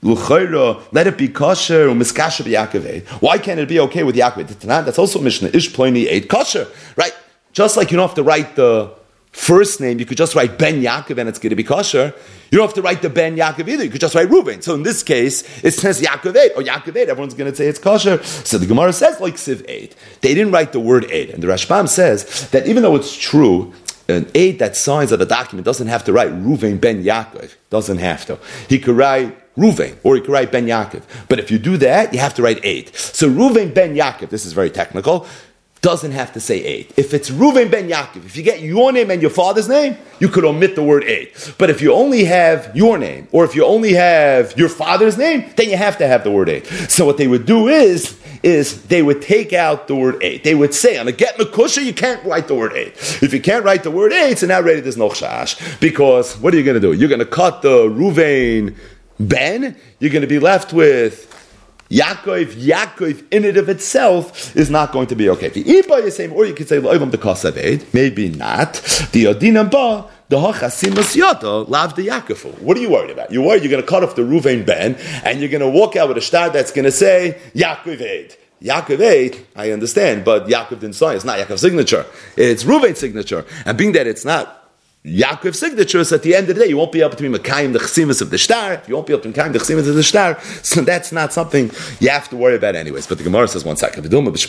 Let it be kosher u'miskasher b'Yaakov Eid. Why can't it be okay with Yaakov Eid? That's also Mishnah. Ish ploini Eid kosher, right? Just like you don't have to write the first name, you could just write Ben Yaakov and it's going to be kosher. You don't have to write the Ben Yaakov either. You could just write Reuven. So in this case, it says Yaakov Eid or Yaakov Eid. Everyone's going to say it's kosher. So the Gemara says like Siv Eid. They didn't write the word Eid, and the Rashbam says that even though it's true, an Eid that signs of a document doesn't have to write Reuven Ben Yaakov. Doesn't have to. He could write Reuven, or he could write Ben Yaakov. But if you do that, you have to write Eid. So Reuven Ben Yaakov, this is very technical, doesn't have to say Eid. If it's Reuven Ben Yaakov, if you get your name and your father's name, you could omit the word Eid. But if you only have your name, or if you only have your father's name, then you have to have the word Eid. So what they would do is they would take out the word Eid. They would say, on a get makusha, you can't write the word Eid. If you can't write the word Eid, so now ready, there's no chash. Because what are you going to do? You're going to cut the Reuven Ben, you're going to be left with Yaakov. Yaakov in and of itself is not going to be okay. Or you could say, maybe not. The Adinam Ba, the Hachasim Yada, Lav the Yaakov. What are you worried about? You're worried you're going to cut off the Reuven Ben, and you're going to walk out with a star that's going to say Yaakov Eid. Yaakov ate, I understand, but Yaakov didn't sign. It's not Yaakov's signature. It's Reuven's signature. And being that it's not Yaakov's signature, so at the end of the day, you won't be able to be Mekayim the Chesimus of the Shtar. You won't be able to Mekayim the Chesimus of the Shtar. So that's not something you have to worry about anyways. But the Gemara says, one second,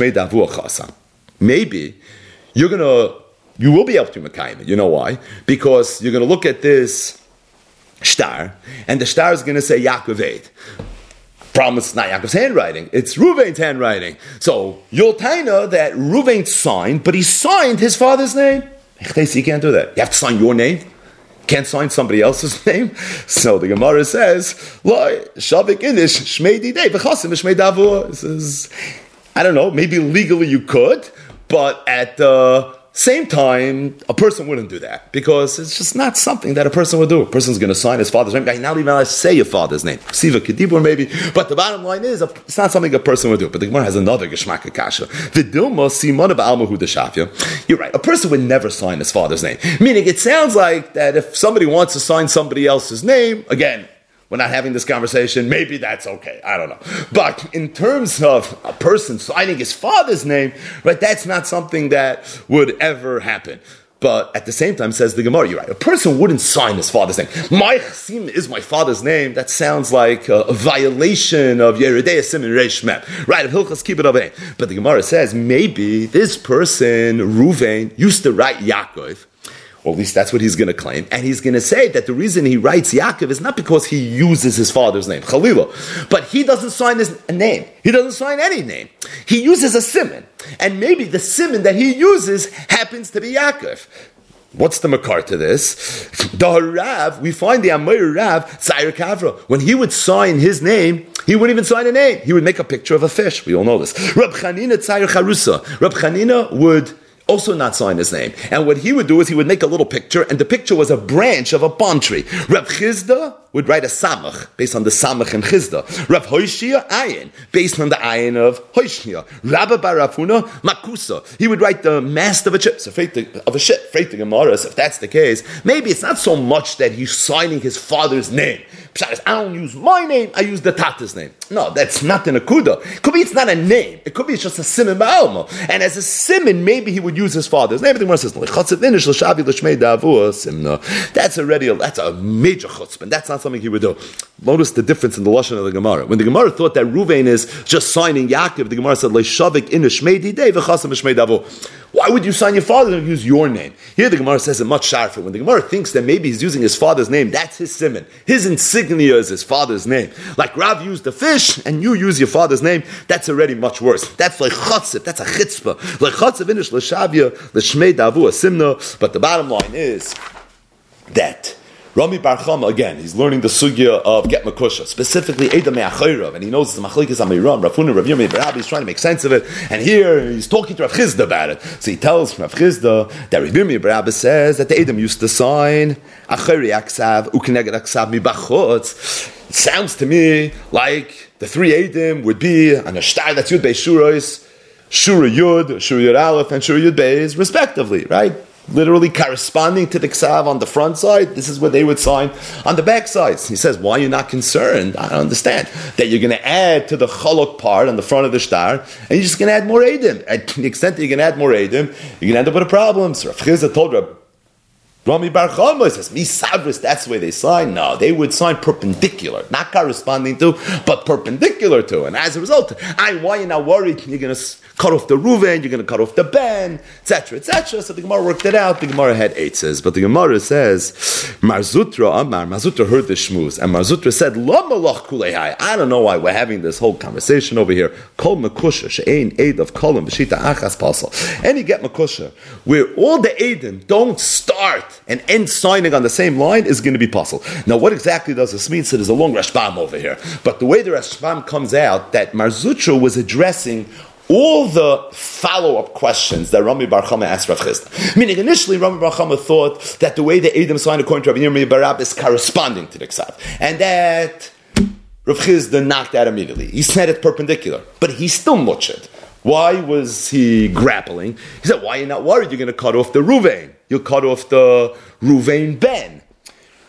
maybe you will be able to Mekayim it. You know why? Because you're going to look at this Shtar, and the Shtar is going to say Yaakov ate. Problem is, it's not Yaakov's handwriting, it's Reuven's handwriting. So you'll taina that Reuven signed, but he signed his father's name. You can't do that. You have to sign your name. You can't sign somebody else's name. So the Gemara says, Shavik Inish, Shmei Didei, V'chasim Shmei Davur. Says, I don't know, maybe legally you could, but at the same time, a person wouldn't do that because it's just not something that a person would do. A person's going to sign his father's name. You're not even allowed to say your father's name. Siva Kedibur maybe. But the bottom line is, it's not something a person would do. But the Gemara has another Geshmak Kasha. Vidilma Simona Ba'almahu Deshafya. You're right. A person would never sign his father's name. Meaning, it sounds like that if somebody wants to sign somebody else's name, again, we're not having this conversation, maybe that's okay, I don't know. But in terms of a person signing his father's name, right, that's not something that would ever happen. But at the same time, says the Gemara, you're right, a person wouldn't sign his father's name. My Chasim is my father's name, that sounds like a violation of Yeridei Simin Reish Mem. Right, of Hilchas Kibbut Avei. But the Gemara says, maybe this person, Reuven, used to write Yaakov, or at least that's what he's going to claim. And he's going to say that the reason he writes Yaakov is not because he uses his father's name, Chalila, but he doesn't sign his name. He doesn't sign any name. He uses a siman. And maybe the siman that he uses happens to be Yaakov. What's the makar to this? The Rav, we find the Amir Rav, Tzair Kavra. When he would sign his name, he wouldn't even sign a name. He would make a picture of a fish. We all know this. Rab Chanina Tzair Charusa. Rab Chanina would also not sign his name. And what he would do is he would make a little picture, and the picture was a branch of a palm tree. Rav Chizda would write a samach, based on the samach and Chizda. Rav Hoshia, ayin, based on the ayin of Hoshia. Rabba Barafuna, makusa. He would write the mast of a ship. So of a ship, Freit the Gemara, if that's the case, maybe it's not so much that he's signing his father's name. I don't use my name, I use the Tata's name. No, that's not an akuda. It could be it's not a name. It could be it's just a siman ba'alma. And as a siman, maybe he would use his father's name. The Gemara says, that's a major chutzpah. That's not something he would do. Notice the difference in the lashon of the Gemara. When the Gemara thought that Reuven is just signing Yaakov, the Gemara said, why would you sign your father's name and use your name? Here the Gemara says it much sharper. When the Gemara thinks that maybe he's using his father's name, that's his siman. His insignia is his father's name. Like Rav used the fish, and you use your father's name, that's already much worse. That's like chatzip, that's a chitzpah. Like chatzip inish l'shavya, l'shmei davu asimna. But the bottom line is that Rami Bar Chama, again, he's learning the sugya of Get Makusha, specifically Edom Me'achayrav, and he knows it's the Machlekes Amiram, Rav Huna, Rav Yirmiyah, Rav Rabbi, he's trying to make sense of it, and here he's talking to Rav Chizda about it. So he tells Rav Chizda that Rav Yirmiyah, Rav Rabbi says that the Edom used to sign Achayri Aksav, Ukeneged Aksav Mibachotz. It sounds to me like the three Edom would be on a shtar that's Yud Beis Shuros, Shura Yud, Shura Yud Aleph, and Shura Yud Beis, respectively, right? Literally corresponding to the ksav on the front side, this is what they would sign on the back sides. He says, why are you not concerned? I don't understand. That you're going to add to the chalok part on the front of the shtar, and you're just going to add more edim. At the extent that you're going to add more edim, you're going to end up with a problem. So Rav Chizda told Rami Bar Chama, says, Misavris, that's the way they sign. No, they would sign perpendicular, not corresponding to, but perpendicular to. And as a result, why are you not worried? You're going to cut off the Reuven, you're going to cut off the Ben, etc., etc. So the Gemara worked it out. The Gemara had eitzes, but the Gemara says, Marzutra heard the shmuz, and Marzutra said, Lo malach kulehai. I don't know why we're having this whole conversation over here. Kol mekusha she'ein eid of kolim b'shita achas pasal. Any get mekusha where all the eidim don't start and end signing on the same line is going to be puzzle. Now, what exactly does this mean? So there's a long Rashbam over here. But the way the Rashbam comes out, that Marzutra was addressing all the follow-up questions that Rami Bar Chama asked Rav Chizda. Meaning, initially, Rami Bar Chama thought that the way the Edom signed according to Rabbi Yirmiyah bar Abba is corresponding to the Ksav. And that Rav Chizda knocked out immediately. He said it perpendicular. But he still mutched. Why was he grappling? He said, why are you not worried? You're going to cut off the Reuven. You'll cut off the Reuven Ben.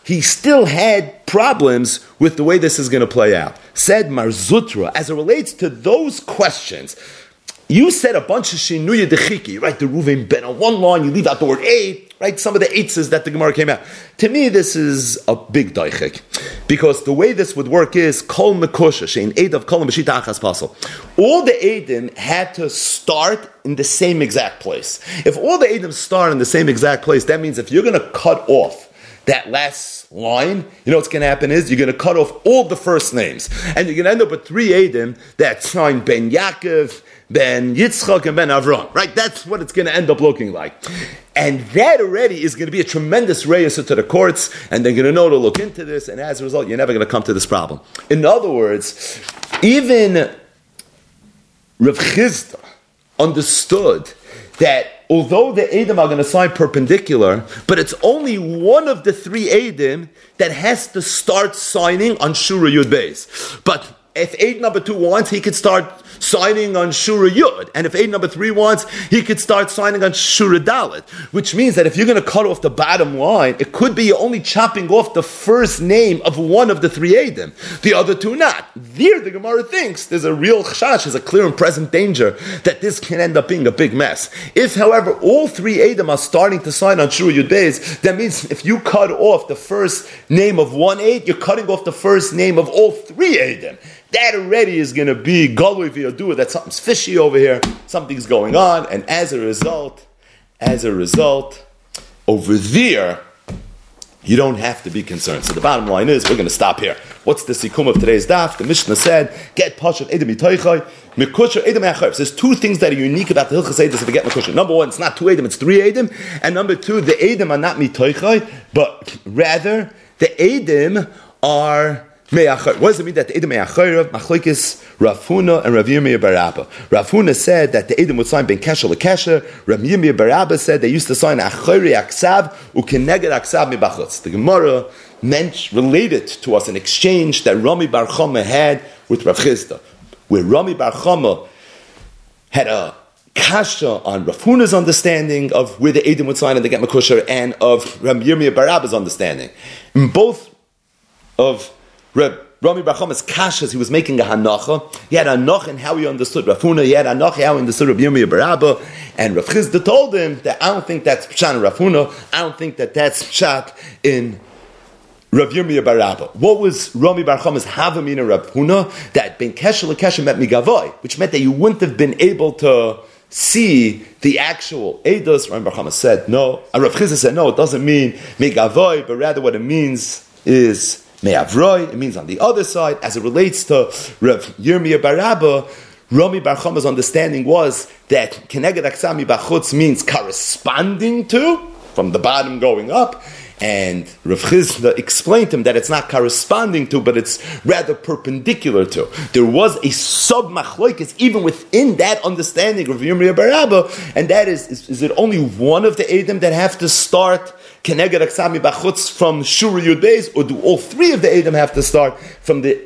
he still had problems with the way this is going to play out. Said Mar Zutra, as it relates to those questions, you said a bunch of shinuya dechiki, you write the Ruvain ben on one line, you leave out the word eight, right? Some of the eights that the Gemara came out. To me, this is a big daichik, because the way this would work is kol mekusha shein eid of kol meshita achas pasal. All the eidim had to start in the same exact place. If all the eidim start in the same exact place, that means if you're going to cut off that last line, you know what's going to happen is you're going to cut off all the first names, and you're going to end up with three eidim that sign Ben Yaakov, Ben Yitzchak, and Ben Avram, right? That's what it's going to end up looking like. And that already is going to be a tremendous reyes to the courts, and they're going to know to look into this, and as a result, you're never going to come to this problem. In other words, even Rav Chisda understood that although the Edom are going to sign perpendicular, but it's only one of the three Edom that has to start signing on Shura Yud Beis. But if Eid number 2 wants, he could start signing on Shura Yud. And if Eid number 3 wants, he could start signing on Shura Dalet. Which means that if you're going to cut off the bottom line, it could be you're only chopping off the first name of one of the three Eidim. The other two not. There, the Gemara thinks there's a real chash, there's a clear and present danger that this can end up being a big mess. If, however, all three Eidim are starting to sign on Shura Yud Beis, that means if you cut off the first name of one Eid, you're cutting off the first name of all three Eidim. That already is going to be galui v'yadua, that something's fishy over here, something's going on, and as a result, over there, you don't have to be concerned. So the bottom line is, we're going to stop here. What's the sikum of today's daf? The Mishnah said, get pashat edem itoichai, mekusher edem achayv. There's two things that are unique about the Hilchas Eidos if you get mekusher. Number one, it's not two edem, it's three edem. And number two, the edem are not mitoichai, but rather, the edem are me'achayv. What does it mean that the edem me'achayv? Machlokes Rav Huna and Rav Yirmiyah bar Abba. Rav Huna said that the edem would sign ben kesher lekesher. Rav Yirmiyah bar Abba said they used to sign achayri aksav ukeneged aksav mibachutz. The Gemara related to us an exchange that Rami bar Chama had with Rav Chisda, where Rami bar Chama had a kasha on Rav Huna's understanding of where the edem would sign and they get mekusher, and of Rav Yirmiyah bar Abba's understanding. In both of Rami bar Chama's kashas, he was making a hanacha. He had a hanacha in how he understood Rav Huna. He had a hanacha how he understood Rav Yirmiyah bar Abba. And Rav Chisda told him that I don't think that's pshat in Rav Huna. I don't think that that's pshat in Rav Yirmiyah bar Abba. What was Rami bar Chama's havamina in Rav Huna? That ben kesher lekesher meant migavoy, which meant that you wouldn't have been able to see the actual eidos. Rami bar Chama said no. Rav Chisda said no, it doesn't mean migavoy, but rather what it means is me'avroi. It means on the other side. As it relates to Rav Yirmiyah bar Abba, Rami bar Chama's understanding was that keneged aksami bachutz means corresponding to, from the bottom going up, and Rav Chisda explained to him that it's not corresponding to, but it's rather perpendicular to. There was a sub-machlokes even within that understanding of Yirmiyah bar Abba, and that is it only one of the Edom that have to start keneged aksami bachutz from Shura Yud Beis, or do all three of the Edom have to start from the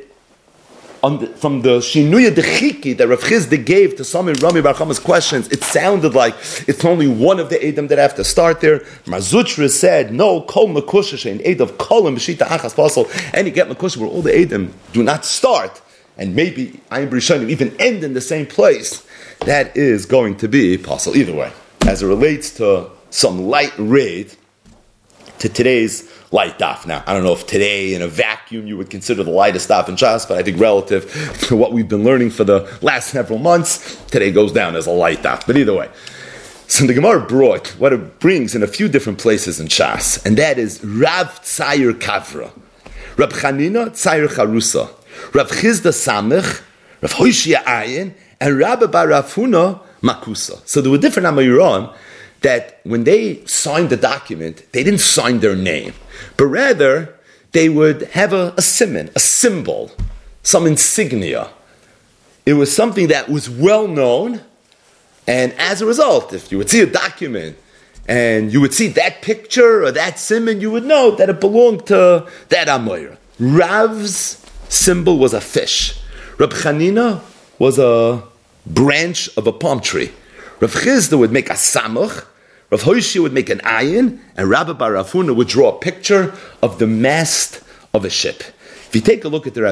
shinuya dechiki that Rav Chisda gave to some of Rami bar Chama's questions? It sounded like it's only one of the Edom that have to start there. Mar Zutra said, no, kol mekusha shein ed of kol meshita achas pasal, and you get mekusha where all the Edom do not start, and maybe Ayin B'Rishonim even end in the same place. That is going to be pasal either way. As it relates to some light raid to today's light daf. Now, I don't know if today in a vacuum you would consider the lightest daf in Shas, but I think relative to what we've been learning for the last several months, today goes down as a light daf. But either way, so the Gemara brought what it brings in a few different places in Shas, and that is Rav Tzayir Kavra, Rav Chanina Tzayir Charusa, Rav Chisda Samech, Rav Hoshia Ayin, and Rabbi bar Rav Huna Makusa. So there were different Amayuron that when they signed the document, they didn't sign their name, but rather they would have a siman, a symbol, some insignia. It was something that was well known, and as a result, if you would see a document and you would see that picture or that siman, you would know that it belonged to that Amoira. Rav's symbol was a fish. Rab Chanina was a branch of a palm tree. Rav Chisda would make a samach, Rav Hoshia would make an ayin, and Rabbi Bar Afuna would draw a picture of the mast of a ship. If you take a look at the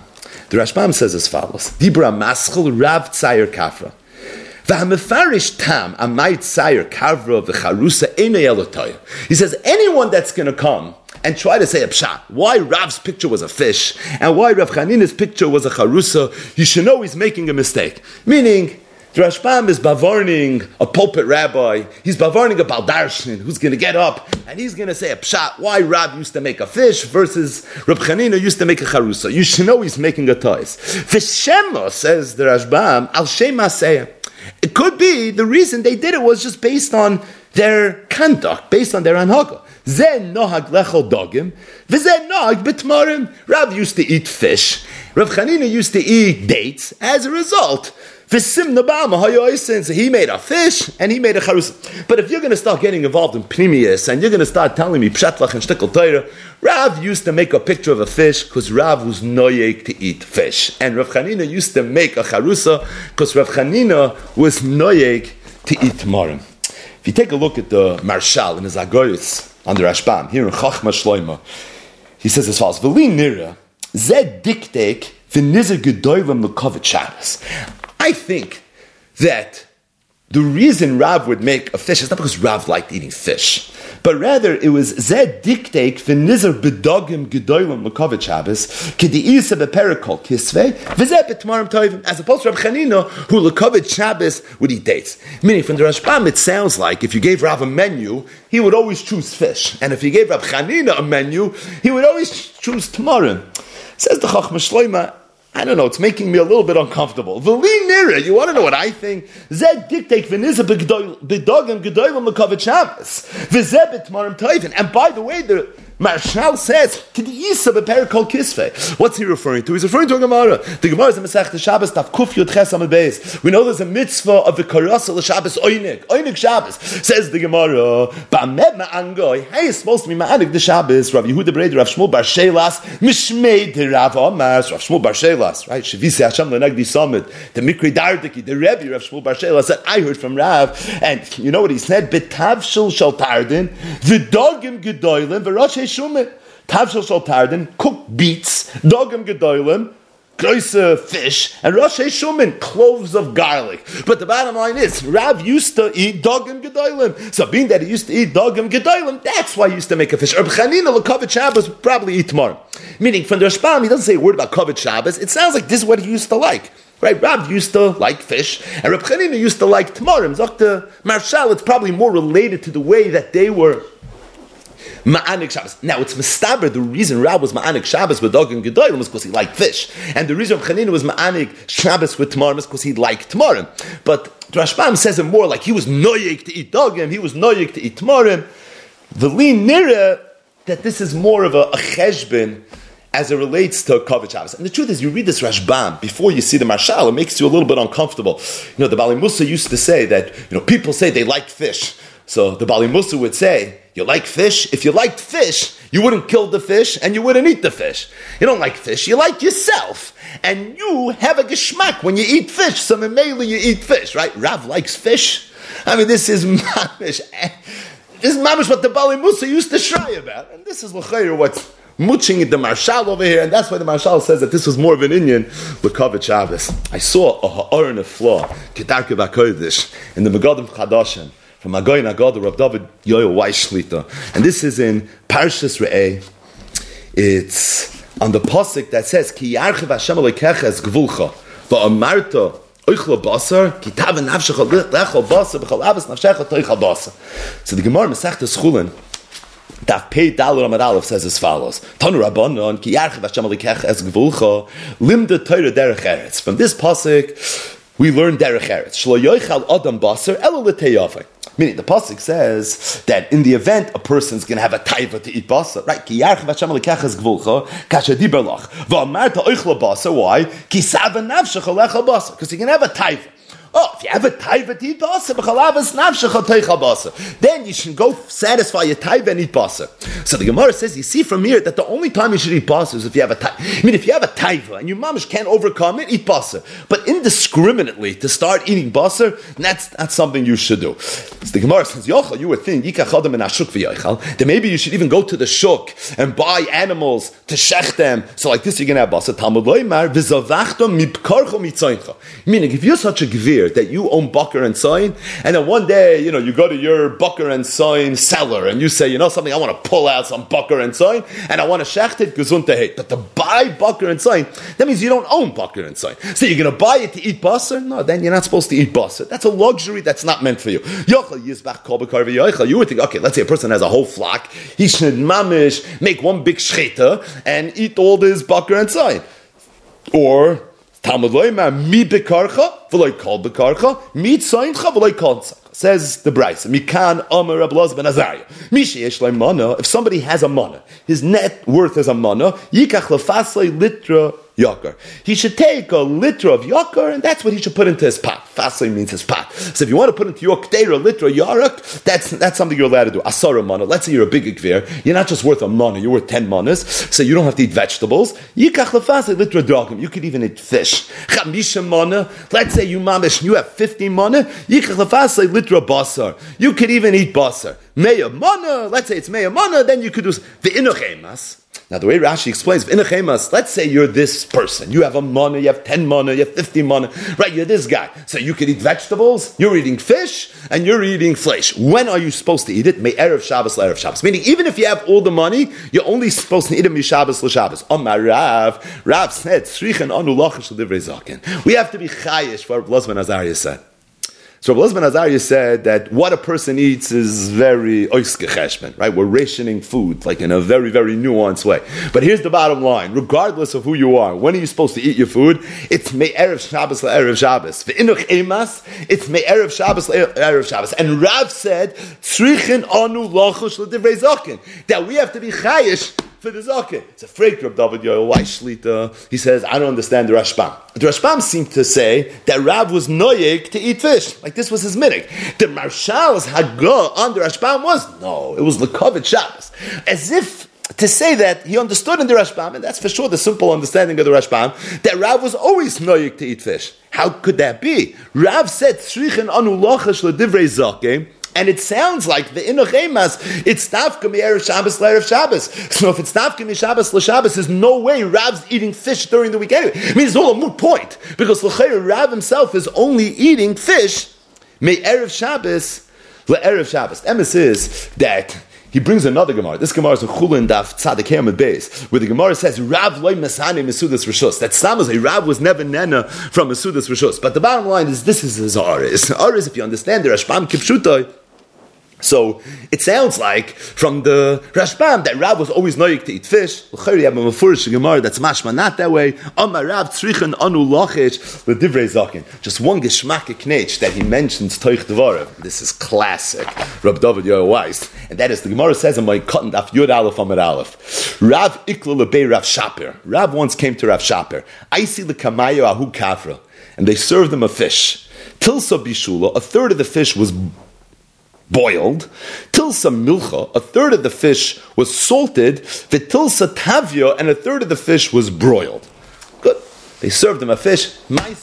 Rashbam says as follows: Dibra Maschel Rav Tzayer Kafra. V'hamefarish tam amayt tzayer kavra v'charusa einay elotoya. He says anyone that's going to come and try to say a pshat, why Rav's picture was a fish and why Rav Chanina's picture was a charusa, you should know he's making a mistake. Meaning, the Rashbam is bavarning a pulpit rabbi, he's bavarning a baldarshan who's going to get up and he's going to say a pshat, why Rav used to make a fish versus Rav Chanina used to make a charusa. You should know he's making a toys. V'shema, says the Rashbam, al shem aseh. It could be the reason they did it was just based on their conduct, based on their anhaga. Zeh nohag lechol dogim, v'zeh nohag b'tmarim. Rav used to eat fish. Rav Chanina used to eat dates. As a result, v'sim nabama hayoysin. So he made a fish and he made a charus. But if you're going to start getting involved in pnimius and you're going to start telling me pshatlach and shtikl Torah, Rav used to make a picture of a fish because Rav was noyek to eat fish. And Rav Chanina used to make a charusa because Rav Chanina was noyek to eat tmarim. If you take a look at the Marshal in his Agoris on the Rashbam, here in Chachma Shloima, he says as follows: V'li nira, zed diktek v'nizer gedoyvam l'kovet Shabbos. I think that the reason Rav would make a fish is not because Rav liked eating fish, but rather it was zed diktek v'nizer bedogim gedoyvam l'kovet Shabbos k'di'isa beperikol kisvei v'zeh betmarim toivim, as opposed to Rav Chanina who l'kovet Shabbos would eat dates. Meaning from the Rashbam it sounds like if you gave Rav a menu, he would always choose fish, and if you gave Rav Chanina a menu, he would always choose tmarim. Says the Chachma Shloima, I don't know, it's making me a little bit uncomfortable. V'li nira, you want to know what I think? Zed diktek v'nizah b'dogim gedoylim l'kovet Shabbos v'zeh b'tmarim toivin. And by the way, the Marshal says, K'di'isa b'perikol kisvei. What's he referring to? He's referring to a Gemara. The Gemara is in Masechta Shabbos, Taf Kuf Yud Ches Amud Beis. We know there's a mitzvah of the Karasa l'Shabbos Oynig Shabbos. Says the Gemara, Ba'med ma'angoy, how is supposed to be ma'anig the Shabbos? Rav Yehuda Breder, Rav Shmuel Bar Shelas, Mishmei de Rav Amas, Rav Shmuel Bar Shelas, right? Shavisi Hashem L'Nagdi Summit, the Mikri Dardiki, the Rebbe, Rav Shmuel Bar Shelas, said, I heard from Rav, and you know what he said? B'tavshil shal tardin, v'dogim gedoylim, v'rosh Shumit. Tavshel shal tardin, cooked beets, dogim gedoylim, groise fish, and rosh shumin, cloves of garlic. But the bottom line is, Rav used to eat dogim gedoylim. So being that he used to eat dogim gedoylim, that's why he used to make a fish. Reb Chanina l'kovet Shabbos would probably eat tomorrow. Meaning, from the Rashbam, he doesn't say a word about kovet Shabbos. It sounds like this is what he used to like. Right, Rav used to like fish, and Reb Chanina used to like tamarim. Dr. Marshal, it's probably more related to the way that they were Ma'anik Shabbos. Now it's Mistaber, the reason Rav was Ma'anik Shabbos with Dog and Gedolim was because he liked fish. And the reason Chanina was Ma'anik Shabbos with Tamarim is because he liked Tamarim. But Rashbam says it more like he was Noyek to eat Dogim, he was Noyek to eat Tamarim. The Lin Nira, that this is more of a cheshbin as it relates to Kovet Shabbos. And the truth is, you read this Rashbam before you see the Marshal, it makes you a little bit uncomfortable. You know, the Bali Musa used to say that, you know, people say they like fish. So the Bali Musa would say, you like fish? If you liked fish, you wouldn't kill the fish and you wouldn't eat the fish. You don't like fish, you like yourself. And you have a geschmack when you eat fish, so mainly you eat fish, right? Rav likes fish. I mean, this is mamish. This is mamish what the Bali Musa used to shy about. And this is l'chayr what's muching the Marshal over here. And that's why the Marshal says that this was more of an Indian l'kovet Shabbos. I saw a ha'or in a flaw, kedarke b'kodesh, in the Megadim Chadashim, from Agoyin Agada, Rav David Yoel Weiss Shlita. And this is in Parshas Re'eh. It's on the pasuk that says, Ki yarchiv Hashem Elokecha es gvulcha, va'amarta oichlo basar, ki tav nafshecha lechol basar, b'chol avos nafshecha toichal basar. So the Gemara Masechtas Chulin, Daf Pei Daled Amud Aleph says as follows: Tanu Rabbanon, Ki yarchiv Hashem Elokecha es gvulcha, limda Torah derech eretz. From this pasuk, we learn derech eretz. Shlo yoichal adam basar elo l'teyavai. Meaning, the pasuk says that in the event a person's going to have a taiva to eat basar, right? Ki yarchiv Hashem Elokecha gvulcha, kasher diber lach, va'amarta oichlo basar. Why? Ki sava nafshecha lechol basar, because you can have a taiva. Oh, if you have a taiva to eat basar, then you should go satisfy your taiva and eat basar. So the Gemara says, you see from here that the only time you should eat basar is if you have a taiva. I mean, if you have a taiva and your mamish can't overcome it, eat basar. But indiscriminately to start eating basar, that's something you should do. So the Gemara says, Yochel, you would think that maybe you should even go to the shuk and buy animals to shech them. So like this, you're going to have basar. Talmud loymar v'zavachto mipkarcho mitzoincha. Meaning, if you're such a gvir that you own bakar and soin, and then one day, you go to your bakar and soin seller and you say, something, I want to pull out some bakar and soin and I want to shecht it, gesundheit. But to buy bakar and soin, that means you don't own bakar and soin. So you're going to buy it to eat basar? No, then you're not supposed to eat basar. That's a luxury that's not meant for you. You would think, okay, let's say a person has a whole flock, he should mamish make one big shchita and eat all this bakar and soin. Or Talmud loymar mi bekarcha v'loy kol bekarcha mi tzoincha v'loy kol tzach. Says the Brisa, Mikan Omer Reb Elazar ben Azariah. Misheyesh lo mana. If somebody has a mana, his net worth is a mana, yikach lefaslei litra yakar. He should take a liter of yakar, and that's what he should put into his pot. Faslei means his pot. So if you want to put into your k'deira litra yarak, that's something you're allowed to do. Asara mana. Let's say you're a big gvir. You're not just worth a mana, you're worth 10 manas, so you don't have to eat vegetables. Yikach lefaslei litra drachim. You could even eat fish. Chamisha mana. Let's say you mamish, you have 50 mana. Yikach lefaslei litra basar. You could even eat basar. Meya mana. Let's say it's meya mana. Then you could do the inochemas. Now the way Rashi explains v'inachemas, let's say you're this person. You have a mana, you have 10 mana, you have 50 mana. Right, you're this guy. So you can eat vegetables, you're eating fish, and you're eating flesh. When are you supposed to eat it? May erev Shabbos l'erev Shabbos. Meaning, even if you have all the money, you're only supposed to eat it mishabbos l'Shabbos. Amar Rav said, Tzrichen anu lachish l'divrei zaken. We have to be chayish, for Reb Elazar ben Azariah said. So Reb Elazar ben Azariah said that what a person eats is very oiske cheshbon, right? We're rationing food, like in a very, very nuanced way. But here's the bottom line. Regardless of who you are, when are you supposed to eat your food? It's me'erev Shabbos la'erev Shabbos. Ve'inuch emas, it's me'erev Shabbos la'erev Shabbos. And Rav said, tzrichin anu lachosh l'divrei zaken, that we have to be chayish for the zakeh. It's a freak Reb David Yoel, why shlita? He says, I don't understand the Rashbam. The Rashbam seemed to say that Rav was noyek to eat fish. Like this was his minig. The Marshal's Hagah on the Rashbam was, no, it was L'Kovet Shabbos. As if to say that he understood in the Rashbam, and that's for sure the simple understanding of the Rashbam, that Rav was always noyek to eat fish. How could that be? Rav said, Tzrichen anu lachash l'divrei zakeh, and it sounds like the inochemas, it's tafka me'erev Shabbos l'erev Shabbos. So if it's tafka me'Shabbos l'Shabbos, there's no way Rav's eating fish during the week anyway. I mean, it's all a moot point. Because l'chayr, Rav himself is only eating fish me'erev Shabbos l'erev Shabbos. The emes is that he brings another Gemara. This Gemara is a Chulin Daf Tzadik Hamad Beis, where the Gemara says Rav loy masane mesudas rishus. That Samazay Rav was never nena from mesudas rishus. But the bottom line is this is his aris. Aris, if you understand the Rashbam Kipshutai. So it sounds like from the Rashbam that Rav was always noyik to eat fish. You have a mefurish Gemara that's mashma not that way. Amar Rav tzrichen anu lachish l'divrei zaken. Just one geschmack knetch that he mentions toich dvarim. This is classic Reb David Yoel Weiss, and that is the Gemara says in my cotton daf Yud Aleph Amar Aleph. Rav ikla lebei Rav Shaper. Rav once came to Rav Shaper. Aisi lekamayo ahu kafra, and they served him a fish. Tilsa bishula, a third of the fish was boiled, tilsa milcha, a third of the fish was salted, v'tilsa tavya, and a third of the fish was broiled. Good. They served him a fish.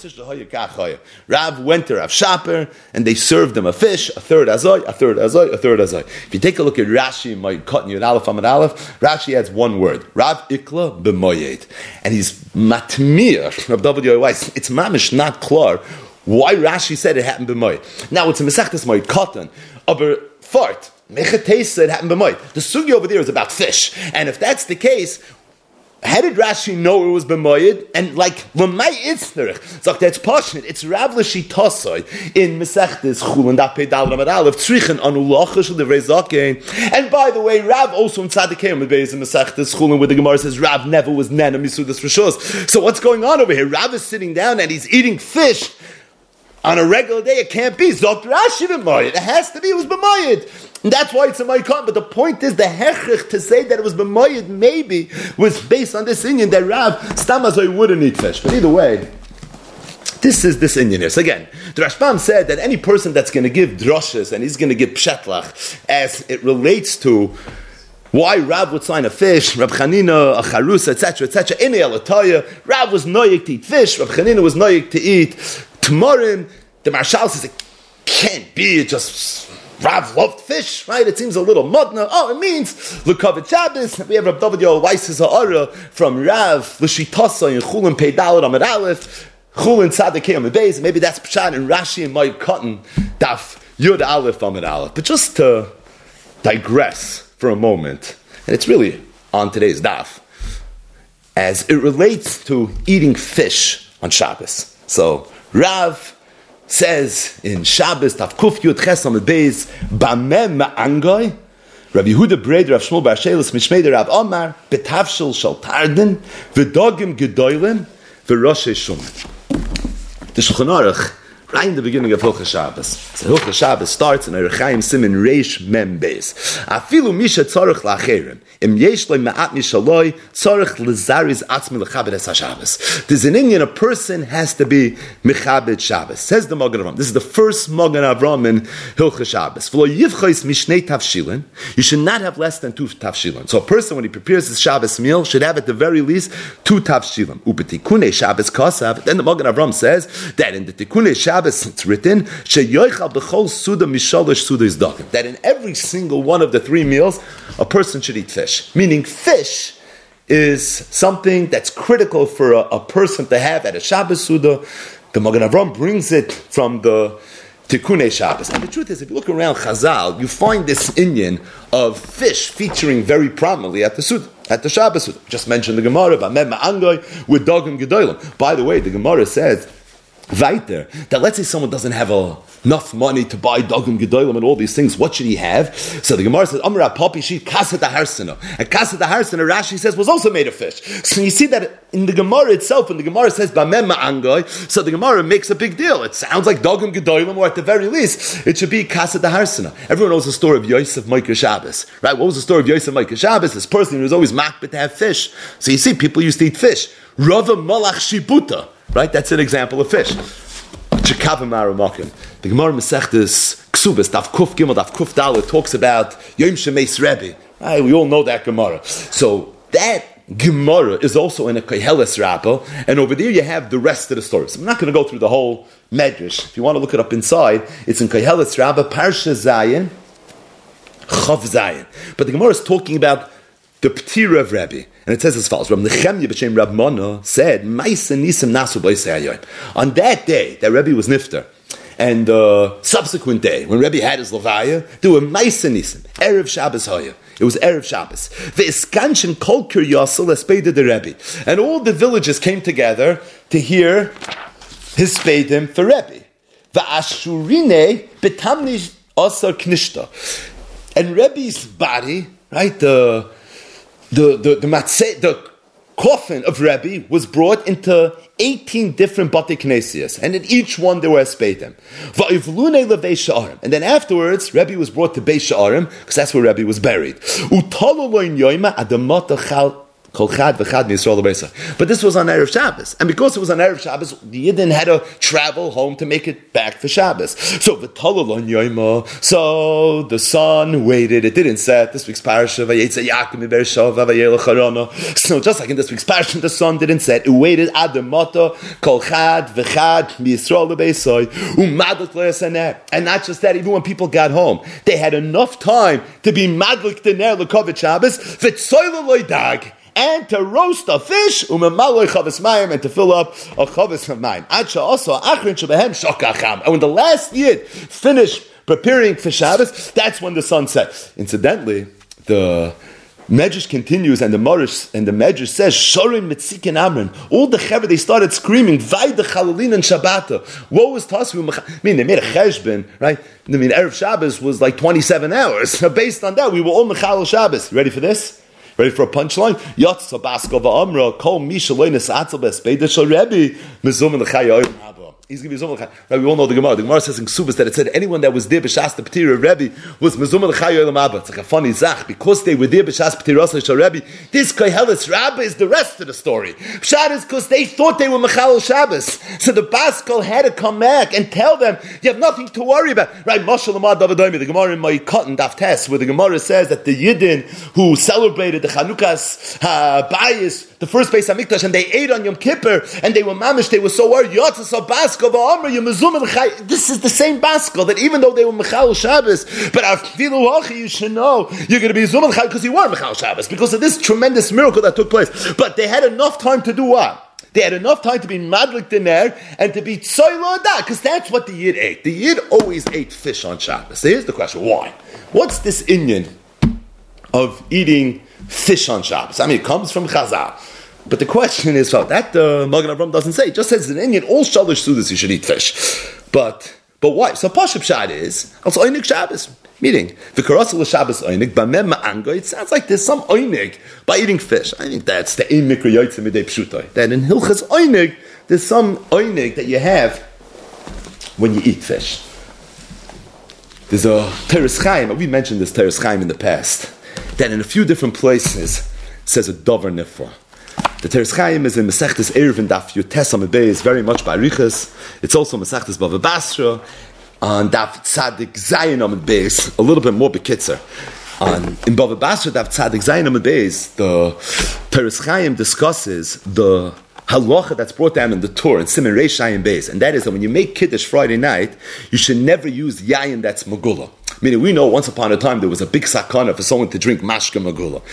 Rav went to Rav Shaper, and they served him a fish, a third azoy, a third azoy, a third azoy. If you take a look at Rashi, my cotton Yud Aleph Amud Aleph, Rashi adds one word, Rav ikla b'moyed, and he's matmir, Rav David Yoel Weiss. It's mamish not klar why Rashi said it happened b'moyed. Now it's a Masechtas Moed cotton. Aber fart, mechatei said happened b'moed. The sugi over there is about fish, and if that's the case, how did Rashi know it was b'moed? And like l'may itznerich, so that's passionate. It's Rav l'shitosoi in Masechtas Chulin Daf Pei Daled Amud Aleph tzrichen anu lachish l'divrei zaken. And by the way, Rav also in Tzadik Hamad Beis in Masechtas Chulin where the Gemara says Rav never was nena misudas rishos. So what's going on over here? Rav is sitting down and he's eating fish. On a regular day, it can't be. Zok Rashi b'moyed. It has to be. It was b'moyed. And that's why it's a Moikon. But the point is, the hechrich to say that it was b'moyed maybe was based on this Indian that Rav Stamazoi wouldn't eat fish. But either way, This is this Indian here. So again, the Rashbam said that any person that's going to give drushes and he's going to give pshetlach as it relates to why Rav would sign a fish, Rab Chanina, a charusa, etc., in the Alataya, Rav was noyik to eat fish, Rab Chanina was noyik to eat tamarim. The Marshal says it can't be, it just Rav loved fish, right? It seems a little mudna. Oh, it means L'Kavod Shabbos. We have Rab David Yoel Weiss's Ha'ara from Rav, L'Shitasa in Chulin Pei Dalet Amud Aleph, Chulin Tzaddik Amud Beis. Maybe that's Pshat in Rashi and Ma'id Cotton, Daf Yud Aleph Amud Aleph. But just to digress for a moment, and it's really on today's Daf, as it relates to eating fish on Shabbos. So, Rav says in Shabbos, Tav Kuf Yud Ches Amud Beis, Bameh Ma'angoy, Rav Yehuda Breder, Rav Shmuel Bar Shelos, Mishmei Rav Omar, Betavshel Shal Tarden, V'dogim Gedoylem, V'roshei Shumen. The Shulchan Aruch, right in the beginning of Hilchos Shabbos. So Hilchos Shabbos starts in Orach Chaim Siman Reish Mem Beis. Afilu misha tzarich la'acherim. Im yesh lo ma'at mishaloi tzarich l'zariz atzmi l'chabed es HaShabbos. There's an Indian, a person has to be mechabed Shabbos. Says the Magen Avraham. This is the first Magen Avraham in Hilchos Shabbos. V'lo yivchos mishnei tavshilin. You should not have less than 2 tavshilin. So a person, when he prepares his Shabbos meal, should have at the very least 2 tavshilin. U'b'tikunei Shabbos kasav. Then the Magen Avraham says that in the tikunei Shabbos it's written that in every single one of the 3 meals a person should eat fish. Meaning fish is something that's critical for a person to have at a Shabbos Suda. The Magen Avraham brings it from the Tikunei Shabbos. And the truth is, if you look around Chazal, you find this Indian of fish featuring very prominently at the Suda. At the Shabbos Suda. Just mentioned the Gemara, Bameh Ma'angoy with Dogim Gedoylem. By the way, the Gemara says Weiter, that let's say someone doesn't have enough money to buy Dogim Gedoylem and all these things, what should he have? So the Gemara says, Amra Papi Shit Kasat Harsana. And Kasat Harsana, Rashi says, was also made of fish. So you see that in the Gemara itself, when the Gemara says Bameh Ma'angoy, so the Gemara makes a big deal. It sounds like Dogim Gedoylem, or at the very least, it should be Kasat Harsana. Everyone knows the story of Yosef Micah Shabbos, right? What was the story of Yosef Micah Shabbos? This person who was always makbet to have fish. So you see, people used to eat fish. Rava Malach Shibuta. Right, that's an example of fish. The Gemara Masechtas Ksubas Daf Kuf Gimel Daf Kuf Dalet talks about Yom Shemeis Rebbe. Right, we all know that Gemara. So that Gemara is also in a Koheles Rabbah, and over there you have the rest of the story. So I'm not going to go through the whole Medrash. If you want to look it up inside, it's in Koheles Rabbah, Parsha Zayin, Chav Zayin. But the Gemara is talking about the Ptira of Rebbe. And it says as follows: Rab Nechemya b'shem Rab Mana said, "Ma'isa nisim nasu b'yisayayim." On that day, that Rebbe was nifter, and the subsequent day when Rebbe had his levaya, there were Ma'isa nisim erev Shabbos hoya. It was erev Shabbos. Ve'iskanchen kol kiryasel espeda de Rebbe, and all the villages came together to hear his speidim for Rebbe. Ve'ashurine betamnish asar knishta, and Rebbe's body, right, the coffin of Rebbe was brought into 18 different Batei Knesias, and in each one there were a speidim. And then afterwards, Rebbe was brought to Beis Sha'arim, because that's where Rebbe was buried. But this was on Erev Shabbos. And because it was on Erev Shabbos, the Yidden had to travel home to make it back for Shabbos. So the sun waited. It didn't set. This week's parasha, so just like in this week's parasha, the sun didn't set. It waited. And not just that, even when people got home, they had enough time to be madlik the ner l'kovit Shabbos, and to roast a fish, and to fill up a chavis of mayim. And when the last yid finished preparing for Shabbos, that's when the sun set. Incidentally, the Medrash continues, and the Medrash says, "Shorim mitzikin amrin." All the chaver, they started screaming, "Vay the chalalin and Shabbata." What was tasvu? I mean, they made a cheshbon, right? I mean, Erev Shabbos was like 27 hours. Based on that, we were all mechalel Shabbos. Ready for this? Ready for a punchline? He's going to be Mezumel L'Chai. Right, we all know the Gemara. The Gemara says in Ksubas that it said anyone that was there b'shas the P'tira Rebbe was Mezumel L'Chai Yolam Abba. It's like a funny zach. Because they were there b'shas P'tira Shal Rebbe, this Koheles Rabba is the rest of the story. Pshat is because they thought they were Mechal Shabbos. So the Baskal had to come back and tell them, you have nothing to worry about. Right, Mashal Amad Davadoimi, the Gemara in my cotton Daf Tes, where the Gemara says that the Yidden who celebrated the Chanukas Bayis, the first Beis HaMikdash, and they ate on Yom Kippur, and they were mamish, they were so worried, this is the same Baskal, that even though they were Mechal Shabbos, but you should know, you're going to be Zumel Chai because you were Mechal Shabbos, because of this tremendous miracle that took place. But they had enough time to do what? They had enough time to be madlik diner and to be tzoy da, because that's what the Yid ate. The Yid always ate fish on Shabbos. So here's the question: why? What's this inyan of eating fish on Shabbos? I mean, it comes from Chazal, but the question is, well, that Magen Avraham doesn't say. It just says in inyan all shalosh sudas you should eat fish, but why? So Pashup Shad is also Einik Shabbos. Meaning, the Karasal Shabbos Einik, Bamem Ma'anga, it sounds like there's some Einik by eating fish. I think that's the Ein Mikra Yotzim Midei Pshutai. That in Hilchas Einik, there's some Einik that you have when you eat fish. There's a Teres Chaim, we mentioned this Teres Chaim in the past, that in a few different places says a Dover Nifra. The Teres Chaim is in Masechtes Erev and Daf Yutes Amidei, is very much by Riches. It's also Masechtes Bava Basra, on Daf Tzadik Zayin Amid Beis, a little bit more bekitzer. In Bava Basra, Daf Tzadik Zayin Amid Beis, the Teres Chaim discusses the halacha that's brought down in the Torah in Siman Reish Ayin Beis, and that is that when you make Kiddush Friday night, you should never use yayin that's Megula. Meaning, we know once upon a time there was a big sakana for someone to drink mashka Megula.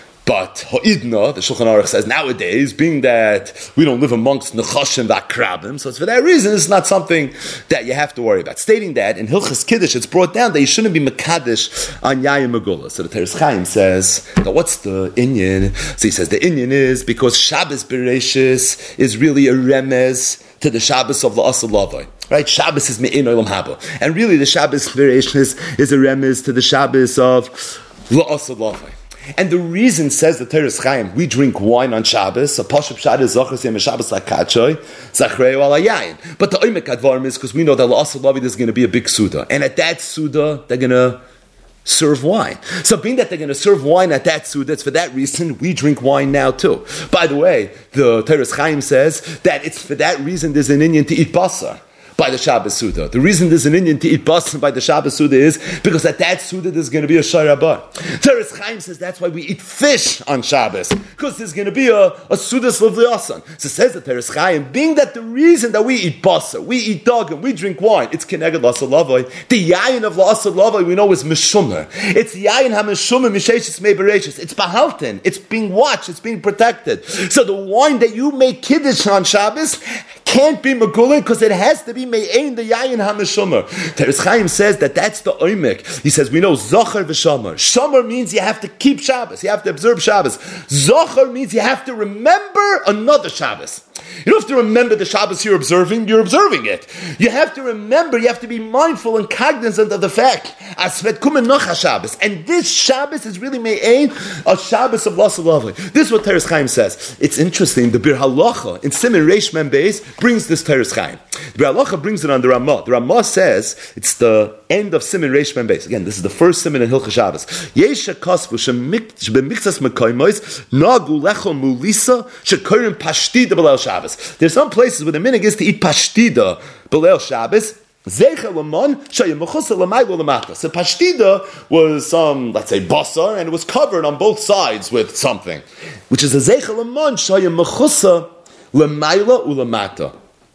But Ha'idna, the Shulchan Aruch says, nowadays, being that we don't live amongst Nechashim v'Akrabim, so it's for that reason, it's not something that you have to worry about. Stating that, in Hilchas Kiddush, it's brought down that you shouldn't be Mekadesh on Yayin Megula. So the Teres Chaim says, now what's the inyan? So he says, the inyan is because Shabbos Bereshis is really a remez to the Shabbos of La'asal Lavai. Right? Shabbos is Me'in Olam Haba. And really the Shabbos Bereshis is a remez to the Shabbos of La'asal Lavai. And the reason, says the Teres Chaim, we drink wine on Shabbos. A Pashup Shad is Zachar Siyam Shabbos Lakachoy, Zachrei Ala Yayin. But the Oimek Advarim is because we know that La'asal Lavi there's going to be a big Suda. And at that Suda, they're going to serve wine. So being that they're going to serve wine at that Suda, it's for that reason we drink wine now too. By the way, the Teres Chaim says that it's for that reason there's an inyan to eat basar by the Shabbos Suda. The reason there's an Indian to eat basar by the Shabbos Suda is because at that Suda there's going to be a Shai Rabbah. Teres Chaim says that's why we eat fish on Shabbos, because there's going to be a Suda Slavli Asan. So says the Teres Chaim, being that the reason that we eat basar, we eat dog, and we drink wine, it's Keneged La'asal Lavai. The Yayin of La'asal Lavai we know is Meshumer. It's Yayin HaMeshumer Misheshis Mei Bereshis. It's Bahaltin. It's being watched. It's being protected. So the wine that you make Kiddush on Shabbos can't be Megullah because it has to be Me'ein the Yayin HaMeshumer. Teres Chaim says that that's the Oimek. He says, we know Zochar v'Shamar. Shamar means you have to keep Shabbos. You have to observe Shabbos. Zochar means you have to remember another Shabbos. You don't have to remember the Shabbos you're observing it. You have to remember, you have to be mindful and cognizant of the fact, Asvet Kumen Nocha Shabbos. And this Shabbos is really Me'ein, a Shabbos of La'asal Lavai. This is what Teres Chaim says. It's interesting, the Bir Halacha in Siman Reish Mem Beis brings this Teres Chaim. The Bir Halacha brings it on the Ramah. The Ramah says, it's the end of Siman Reish Mem Beis. Again, this is the first Siman in Hilchas Shabbos. Yesha Kasvu Shemikzas Mekaymois Nagu Lecho Mulisa Shekorim Pashtida B'Leil Shabbos. There's some places where the minig is to eat pashtida b'leil Shabbos. Zeicha lemon shayim mechusa l'maylo l'mata. So pashtida was some, let's say, basar, and it was covered on both sides with something, which is a zeicha lemon shayim mechusa l'maylo u'lamata.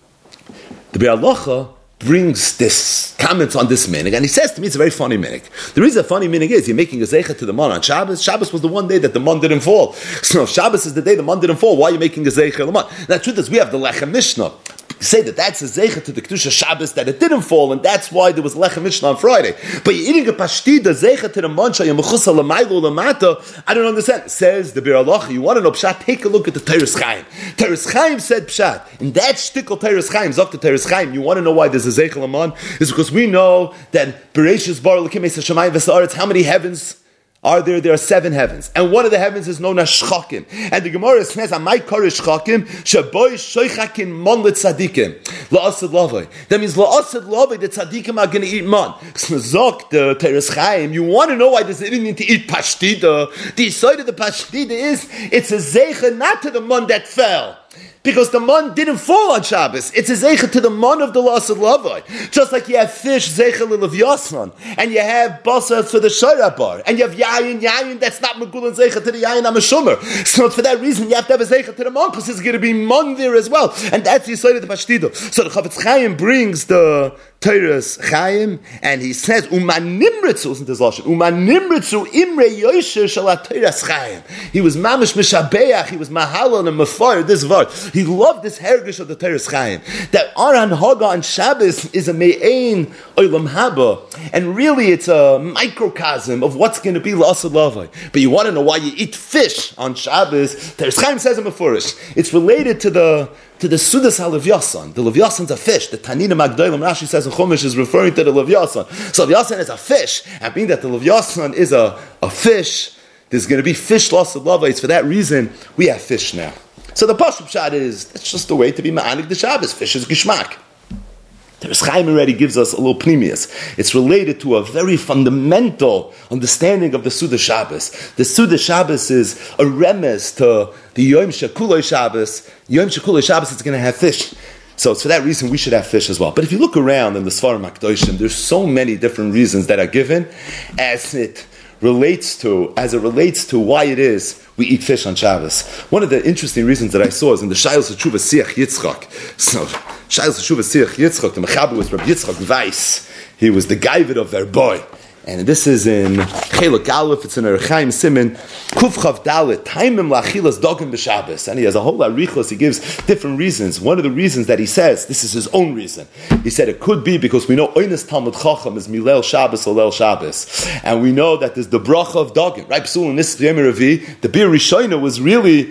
The Bir Halacha brings this comments on this minig, and he says to me it's a very funny minig. The reason a funny minig is you're making a zeicha to the man on Shabbos. Shabbos was the one day that the man didn't fall. So if Shabbos is the day the man didn't fall, why are you making a zeicha to the man? Now the truth is we have the Lechem Mishnah. You say that that's a zeicha to the Kedusha Shabbos that it didn't fall, and that's why there was Lechem Mishnah on Friday. But you're eating a pashtida zeicha to the man shayim mechusa l'maylo l'mata. I don't understand. Says the Bir Halacha, you want to know Pshat? Take a look at the Teres Chaim. Teres Chaim said Pshat. In that shtickle Teres Chaim, Zok to Teres Chaim, you want to know why there's a zeicha l'man? Is because we know that Bereshis bar l'kim es hashamayim v'sa'aretz, how many heavens There are 7 heavens, and one of the heavens is known as Shchakim. And the Gemara says, "Amai karish Shchakim shaboy shoichakin mon letzadikim la'asad lavai." That means la'asad lavai, the tzadikim are going to eat mon. Zok the Teres Chaim. You want to know why does it need to eat pashtida? The side of the pashtida is it's a zeicha not to the mon that fell. Because the mon didn't fall on Shabbos. It's a zeicha to the mon of the loss of Lavai. Just like you have fish, zeicha l'lev yasan, and you have basa for the shayrabar, and you have yayin, that's not megul and zeicha to the yayin amashumer. So for that reason, you have to have a zeicha to the mon, because it's going to be mon there as well. And that's the side of the pashtido. So the Chavetz Chaim brings the Teres Chaim, and he says, Uman nimritzu, isn't this lashon? Uman nimritzu imre yosher shalat Teres Chaim. He was mamish mishabeach, he was mahalon and mafar, this word. He loved this hergish of the Teres Chaim. That Aran Haga on Shabbos is a me'ein olam haba, and really it's a microcosm of what's going to be la'asad lavai. But you want to know why you eat fish on Shabbos? Teres Chaim says in Mefurish, it's related to the Sudas HaLevyasan. The Levyasan's a fish. The Tanina Magdolim Rashi says in Chumash is referring to the Levyasan. So Levyasan is a fish. And being that the Levyasan is a fish, there's going to be fish lost of lava. It's for that reason we have fish now. So the Pashup Shad is, that's just the way to be Ma'anik the Shabbos. Fish is Gishmak. The Teres Chaim already gives us a little pnimius. It's related to a very fundamental understanding of the Suda Shabbos. The Suda Shabbos is a remez to the Yom Shekulei Shabbos. Yom Shekulei Shabbos, it's going to have fish. So it's for that reason we should have fish as well. But if you look around in the Sfarim HaKadoshim, there's so many different reasons that are given as it relates to why it is we eat fish on Shabbos. One of the interesting reasons that I saw is in the Shailos HaTshuva Siach Yitzchak. So, Shailos HaTshuva Siach Yitzchak, the Mechaber was Rabbi Yitzchak Weiss. He was the Gaivid of their boy. And this is in Chelok Aleph, it's in Erechaim Simen, Kuf Chav Dalet, Taimim Lachilas Dogim B'Shabbos. And he has a whole arichos, he gives different reasons. One of the reasons that he says, this is his own reason. He said it could be because we know Oynes Talmud Chacham is Milel Shabbos or Lel Shabbos. And we know that there's the bracha of Dogim. Right, Psul in this Yom Revi, the Bir Rishona was really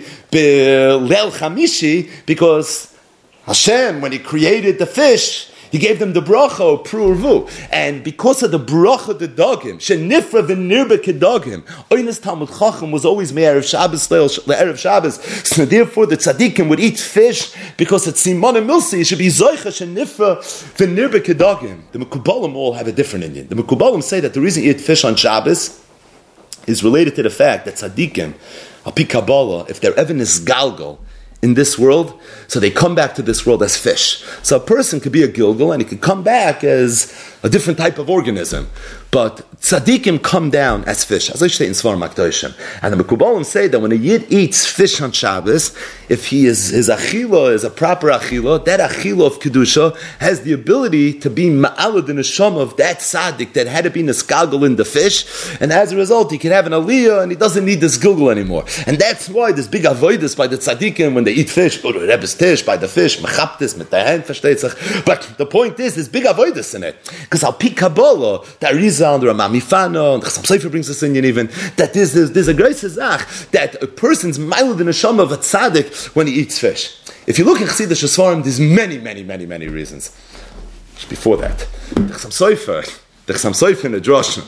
Lel Chamishi because Hashem, when he created the fish, he gave them the bracha, prurvu. And because of the bracha, the dogim, shenifra v'nirbe kedogim, Oynes Talmud Chacham was always me'erev Shabbos, le'erev Shabbos. So therefore the tzaddikim would eat fish because it's simon and milsi, it should be zoicha, shenifra v'nirbe kedogim. The Mekubalim all have a different Indian. The Mekubalim say that the reason you eat fish on Shabbos is related to the fact that tzaddikim, api Kabbalah, if they're ever nisgalgal in this world, so they come back to this world as fish. So a person could be a Gilgal and he could come back as a different type of organism. But tzaddikim come down as fish, as I say in Sfarim HaKadoshim. And the Mekubalim say that when a Yid eats fish on Shabbos, if his achila is a proper achila, that achila of Kedusha has the ability to be ma'alad in the sham of that tzaddik that had to be niskalgal in the fish, and as a result he can have an aliyah and he doesn't need this gilgal anymore. And that's why this big avoidus by the tzaddikim when they eat fish, or the Rebbe's tish, by the fish, mechaptis, mit der hand, versteht sich. But the point is, there's big avoidus in it. Because al pi Kabbalah, the Arizal, the Ramah Mifano, and the Chassam Sofer brings us in even, that there's a great sezach, that a person's ma'alad in the sham of a tzaddik when he eats fish. If you look in Chassidus Sfarim, there's many reasons. Before that, the Chassam Sofer in the Drosha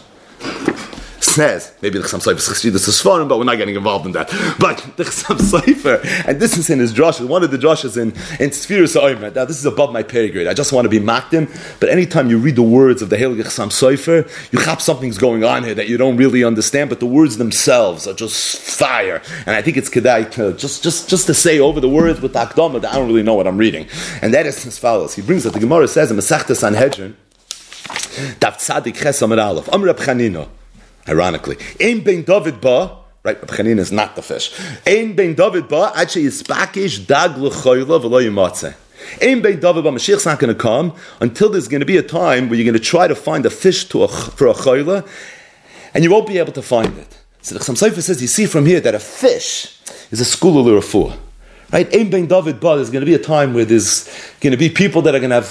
says, maybe the Chassam Sofer is Chassidus Sfarim, but we're not getting involved in that. But the Chassam Sofer, and this is in his drosha, one of the droshas in Sfiras HaOmer. Now this is above my pay grade. I just want to be makdim, but anytime you read the words of the Heilige Chassam Sofer, you have something's going on here that you don't really understand, but the words themselves are just fire. And I think it's kedai to just to say over the words with Akdama that I don't really know what I'm reading. And that is as follows. He brings that the Gemara says in Masechta Sanhedrin, Daf Tzadik Ches Amar Aleph, Amar Reb Chanina, ironically, Ein Ben David Ba, right, Reb Chanina is not the fish. Ein Ben David Ba, Ad she'yispakish dag l'choyla v'lo yimatzeh. Ein Ben David Ba, Mashiach's not going to come until there's going to be a time where you're going to try to find a fish for a choyla, and you won't be able to find it. So the Chassam Sofer says, you see from here that a fish is a school of l'refuah. Right? Ein Ben David Ba, there's going to be a time where there's going to be people that are going to have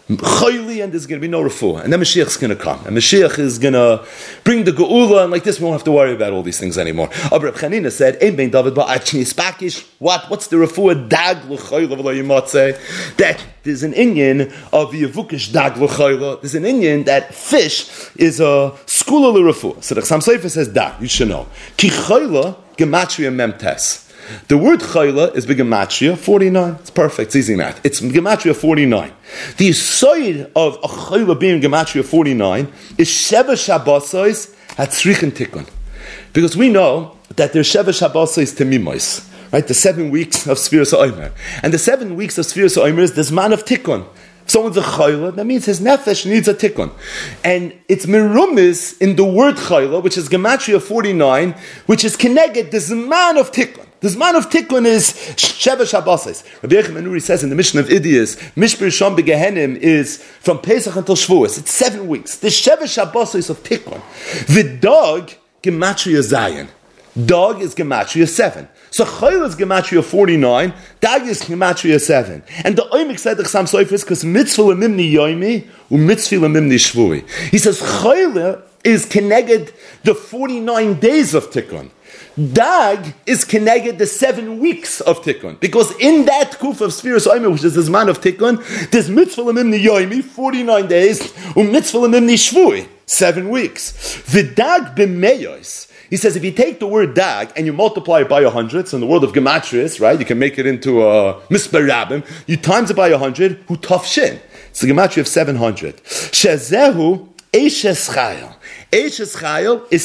Chayli, and there's going to be no refuah. And then Mashiach's going to come. And Mashiach is going to bring the geula, and like this, we won't have to worry about all these things anymore. Aber Reb Chanina said, Ein ben David ba'achni spakish. What's the refuah? Dag l'chayla v'lo yimatzeh. That there's an inyan of yavukish dag l'chayla. There's an inyan that fish is a skula l'refuah. So the Chassam Sofer says, dag, you should know. Ki chayla gematria memtes. The word chayla is b'gematria 49. It's perfect. It's easy math. It's gematria 49. The side of a chayla being gematria 49 is sheva shabbosos hatzrichen tikkun. Because we know that there's sheva shabbosos temimois, right? The 7 weeks of Sfiras Omer. And the 7 weeks of Sfiras Omer is this man of tikkun. If someone's a chayla, that means his nefesh needs a tikkun. And it's merumis in the word chayla, which is gematria 49, which is keneged the zman of tikkun. The Zman of Tikkun is Sheva Shabbosos. Rabbi Yochanan Nuri says in the Mishnah of Idias, Mishpir Shom Begehenim is from Pesach until Shavuos. It's 7 weeks. The Sheva Shabbosos of Tikkun. The dog, Gematria Zayin. Dog is Gematria 7. So Chayil is Gematria 49, Dag is Gematria 7. And the Oymik said the Chassam Sofer is because Mitzvah Lemimni Yoimi u Mitzvah Lemimni Shvui. He says Chayil is connected the 49 days of Tikkun. Dag is connected the 7 weeks of Tikkun. Because in that kuf of Sfiras Omer, which is the Zman of Tikkun, there's Mitzvah Lemimni Yoimi, 49 days, and Mitzvah Lemimni Shvui, 7 weeks. The Dag b'meyos. He says if you take the word Dag and you multiply it by 100, so in the world of Gematrias, right, you can make it into a Misper Rabbim, you times it by 100, hu taf shin. It's the Gematria of 700. Shezehu Eishes Chayil. Eishes Chayil is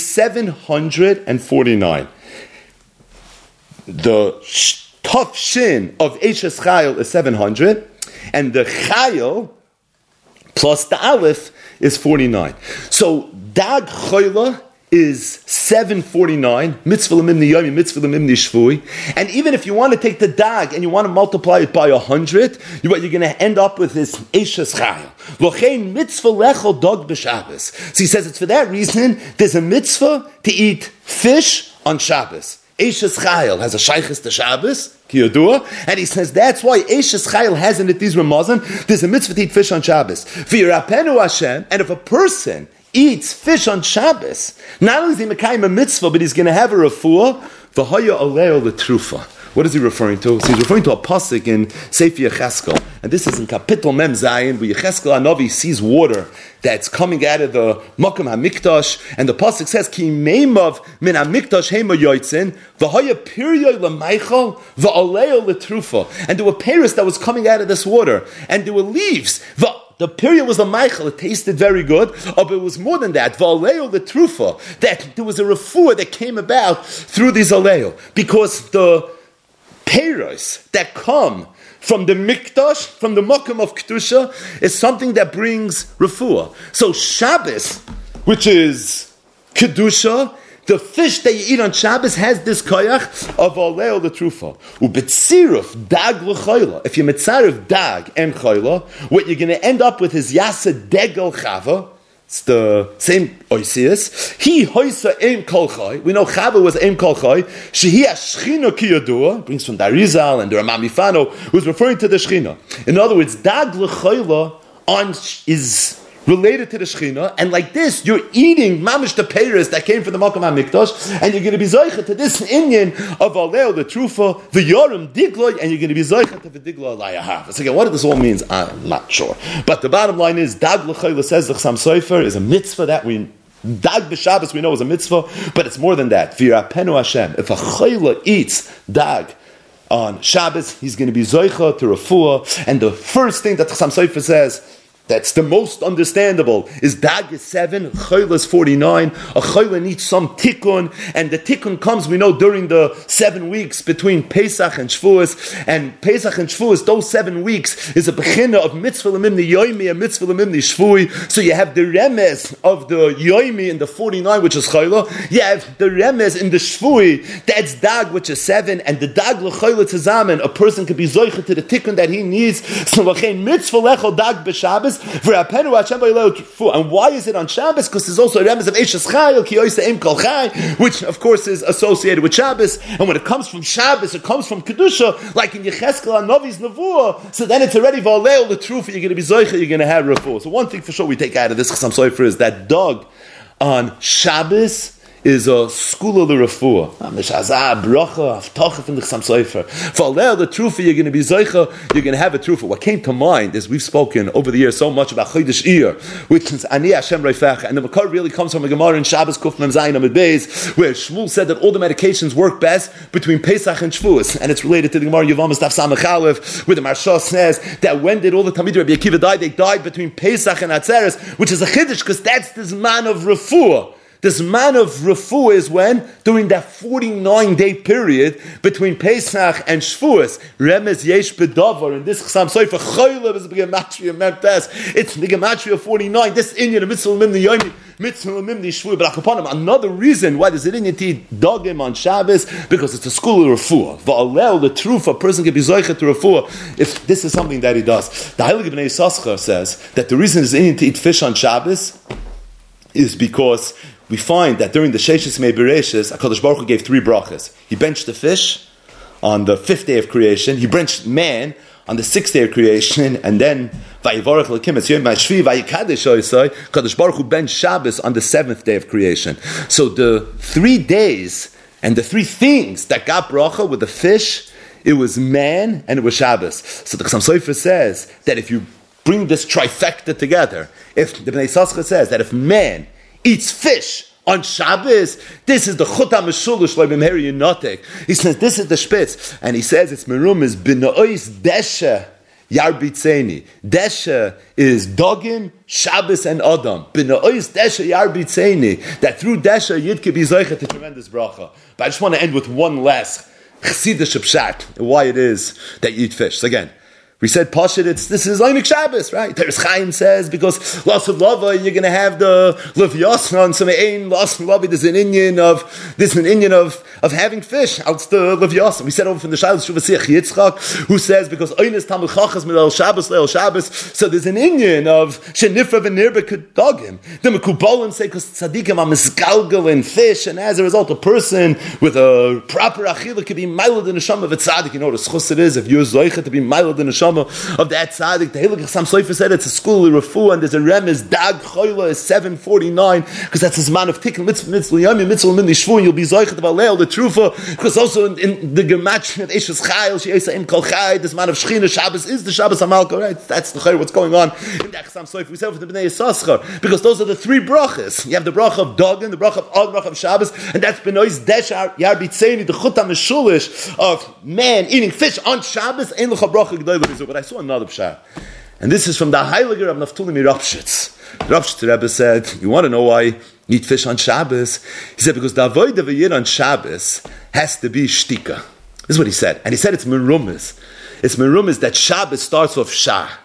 749. The tough shin of Eishes Chayil is 700, and the Chayil plus the Aleph is 49. So Dag Chayla is 749, Mitzvah Lemimni Yomi, Mitzvah Lemimni Shvui, and even if you want to take the Dag and you want to multiply it by 100, what you're going to end up with is Eishes Chayil. Lochein Mitzvah Lechol Dog B'Shabbos. So he says it's for that reason there's a mitzvah to eat fish on Shabbos. Eishes Chayil has a shaykhis to Shabbos, Kiyodua, and he says that's why Eishes Chayil has in it these Ramazan, there's a mitzvah to eat fish on Shabbos. V'yirapenu Hashem, and if a person eats fish on Shabbos, not only is he mekayim a mitzvah, but he's going to have a refuah, v'haya oleo l'trufa. What is he referring to? So he's referring to a pasuk in Sefer Yecheskel, and this is in Kapitel Mem Zayin, where Yecheskel Hanavi sees water that's coming out of the Makom HaMikdash, and the pasuk says, Ki meimav min HaMikdash heima yoitzin, v'haya piryoy l'meichel, v'oleo l'trufa. And there were pears that was coming out of this water, and there were leaves. The period was a Michael, it tasted very good, but it was more than that. V'aleo the trufa, that there was a refuah that came about through these aleo. Because the peiros that come from the mikdash, from the mokum of kedusha, is something that brings refuah. So Shabbos, which is kedusha, the fish that you eat on Shabbos has this koyach of aleo the trufa. Ubetziruf dag l'chayla. If you mitzarif dag and chayla, what you're going to end up with is yasa degel chava. It's the same oisius. He hoisa aim kol chay. We know chava was aim kol chay. Shehi ashchina kiyadua, brings from Darizal and the Ramam Mifano, who's referring to the shchina. In other words, dag l'chayla is related to the Shechina, and like this, you're eating mamish the peiros that came from the Makom HaMikdash, and you're going to be zoicha to this inyan of aleo the trufa, the yorim digloy, and you're going to be zoicha to the digloy layahav. So again, what this all means, I'm not sure. But the bottom line is, dag l'chayla says the Chassam Sofer is a mitzvah that we dag b'Shabbos we know is a mitzvah, but it's more than that. V'yirapenu Hashem. If a chayla eats dag on Shabbos, he's going to be zoicha to refuah, and the first thing that the Chassam Sofer says, that's the most understandable, is Dag is 7, Chayla is 49. A Chayla needs some tikkun, and the tikkun comes, we know, during the 7 weeks between Pesach and Shavuos. And Pesach and Shavuos, those 7 weeks, is a bechina of mitzvah lemimni yoimi and mitzvah lemimni shvui. So you have the remes of the yoimi in the 49, which is Chayla. You have the remes in the shvui, that's Dag, which is 7, and the Dag l'Chayla tezamen, a person could be zoicha to the tikkun that he needs. So l'chein mitzvah lechol Dag b'Shabbos, And why is it on Shabbos? Because there's also a remez of Eishes Chayil, Ki Yoyse Im Kol Chay, which of course is associated with Shabbos. And when it comes from Shabbos, it comes from Kedusha, like in Yecheskel and Novi's Nevuah. So then it's already Valeo, the truth, you're going to be Zoicha, you're going to have Refuah. So one thing for sure we take out of this Chassam Sofer is that dog on Shabbos is a school of the refuah. Bracha, Avtacha from the Chassam Sofer. For Allah, the trufa, you're going to be Zoicha, you're going to have a trufa. What came to mind is we've spoken over the years so much about Chodesh Iyar, which is Ani Hashem Reifecha, and the Makar really comes from a Gemara in Shabbos Kuf Mem Zayin Amid Beis, where Shmuel said that all the medications work best between Pesach and Shavuos, and it's related to the Gemara Yevamos Daf Samach Aleph, where the Marsha says that when did all the Talmidei Rabbi Akiva die? They died between Pesach and Atzeres, which is a Chiddush because that's this man of refuah. This man of refuah is when? During that 49-day period between Pesach and Shavuos. Remez yesh bedavar. And this Chassam Sofer Choylev is the Gematria Memtes. It's the Gematria 49. This Inyan, Mitzvah Mimni Yomi, Mitzvah Mimni Shvuah. But Akapanim, another ereason why there's an Inyan to eat dogim on Shabbos, because it's a school of refuah. Va'alel, the truth, a person can be zoichet to refuah if this is something that he does. The Heilige Bnei Yissaschar says that the reason there's Inyan to eat fish on Shabbos is because we find that during the Sheishis Mei Bereishis, HaKadosh Baruch Hu gave 3 brachas. He benched the fish on the 5th day of creation. He benched man on the 6th day of creation. And then, Vayivarach L'Kim Es Yom HaShvi Vayikadesh Oisai, HaKadosh Baruch Hu benched Shabbos on the 7th day of creation. So the 3 days and the 3 things that got bracha were the fish, it was man, and it was Shabbos. So the Chassam Sofer says that if you bring this trifecta together, if the Bnei Yissaschar says that if man eats fish on Shabbos, this is the Chutam Meshulish like Memheri Yinotek. He says this is the spitz, and he says it's merum is b'nois desha yarbitzeni. Desha is dogim, Shabbos, and Adam. B'nois desha yarbitzeni. That through desha yid could be zoichet to tremendous bracha. But I just want to end with one last chasidish pshat why it is that you eat fish. So again, we said Pashit, this is Einik Shabbos, right? Teres Chaim says, because Los of Lava, you're going to have the Lev Yosna, some Ein, Los of Lava, there's an Indian of having fish. It's the Lev Yosna. We said over from the Shabbos Shuvasiach Yitzchak, who says, because Einis Tamil Chachas Midal Shabbos, Leil Shabbos, so there's an Indian of Shenifra V'nirbe could dog him. The Mekubalim say, because Tzadikim are misgalgal in fish, and as a result, a person with a proper Achila could be miled in the Neshama of a Tzadik. You know what a schus it is, if you're Zoichet to be miled in the Neshama of that tzaddik. The Heilige Chassam Sofer said it's a school of refuah, and there's a remez dag choyla is 749 because that's his man of tikkun mitzvah yami mitzvah mindi shvu. You'll be zoichet of alel the trufa, because also in the gematria of Eishes Chayil she Eisa Im Kol Chay, this man of Shechina Shabbos is the Shabbos Hamalka, right? That's the chayr what's going on in that Chassam Sofer. We said with the Bnei Yissaschar, because those are the 3 brachas. You have the bracha of Dagan, the bracha of Ad, bracha of Shabbos, and that's benois deshar yarbitzeni, the chutam meshulish of man eating fish on Shabbos. Ein lecha bracha g'doyla. But I saw another pshat, and this is from the Heiliger of Naftuli Ropshitz. Ropshitz Rebbe said, you want to know why you eat fish on Shabbos? He said, because the avodah v'yid on Shabbos has to be shtika. This is what he said. And he said it's merumis. It's merumis that Shabbos starts off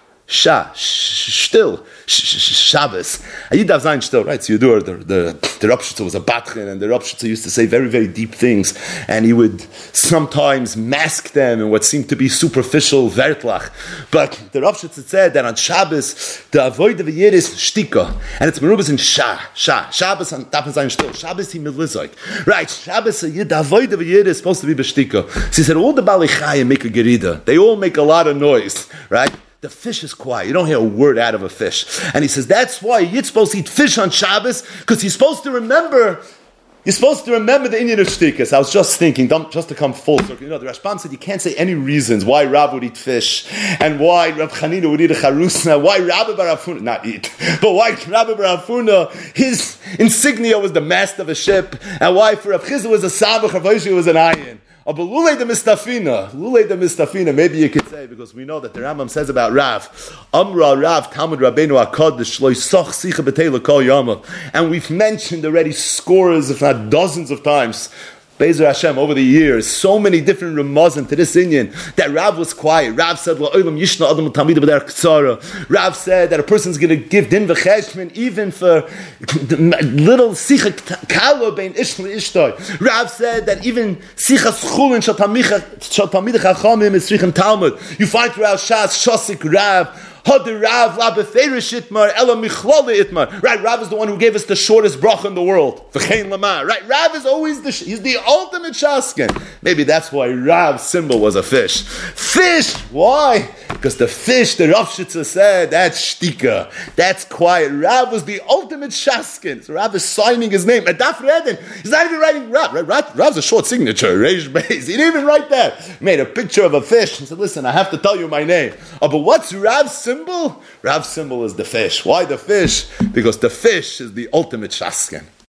still, Shabbos. Ayidav Zayin still, right? So you do the Ropshitzer was a batchin, and the Ropshitzer used to say very, very deep things, and he would sometimes mask them in what seemed to be superficial vertlach. But the Ropshitzer said that on Shabbos, the avoid of a year is shtika, and it's merubas in Shabbos and Tapen Zayin still. Shabbos he milizoik. Right, Shabbos, the avoid of a year is supposed to be b'shtika. So he said, all the Balei Chayim make a gerida. They all make a lot of noise, right? The fish is quiet. You don't hear a word out of a fish. And he says, that's why you're supposed to eat fish on Shabbos, because you're supposed to remember the Indian of Shtikas. I was just thinking, just to come full circle, you know, the Rashbam said you can't say any reasons why Rav would eat fish, and why Rav Chanina would eat a charusna, why Rabbi Bar Afuna, not eat, but why Rabbi Bar Afuna, his insignia was the mast of a ship, and why for Rav Chizah was a sabach, Rav Hoshi was an ayin. But Lulei the Mistafina, maybe you could say, because we know that the Rambam says about Rav, Amra Rav Talmud Rabbeinu HaKadosh Lo Yisoch Sicha B'Teila Kol Yamav. And we've mentioned already scores, if not dozens of times, Be'ezer Hashem, over the years, so many different remazim to this Indian, that Rav was quiet. Rav said, La'olam Yishna Adam L'Talmid B'der K'tzara. Rav said that a person's going to give din v'cheshmin even for little sicha kalo bein ish l'ishtoi. Rav said that even sicha schulin shal Talmidei Chachamim is tzrichim Talmud. You find throughout Shas, Shosik Rav, Rav itmar. Right, Rav is the one who gave us the shortest bracha in the world. Right, Rav is always he's the ultimate shaskin. Maybe that's why Rav's symbol was a fish. Fish! Why? Because the fish, the Rav Shitza said, that's shtika. That's quiet. Rav was the ultimate shaskin. So Rav is signing his name. Adaf Reden. He's not even writing Rav. Rav's a short signature. Reish Beis. He didn't even write that. He made a picture of a fish. He said, listen, I have to tell you my name. Oh, but what's Rav's symbol? Rav's symbol is the fish. Why the fish? Because the fish is the ultimate shaskin.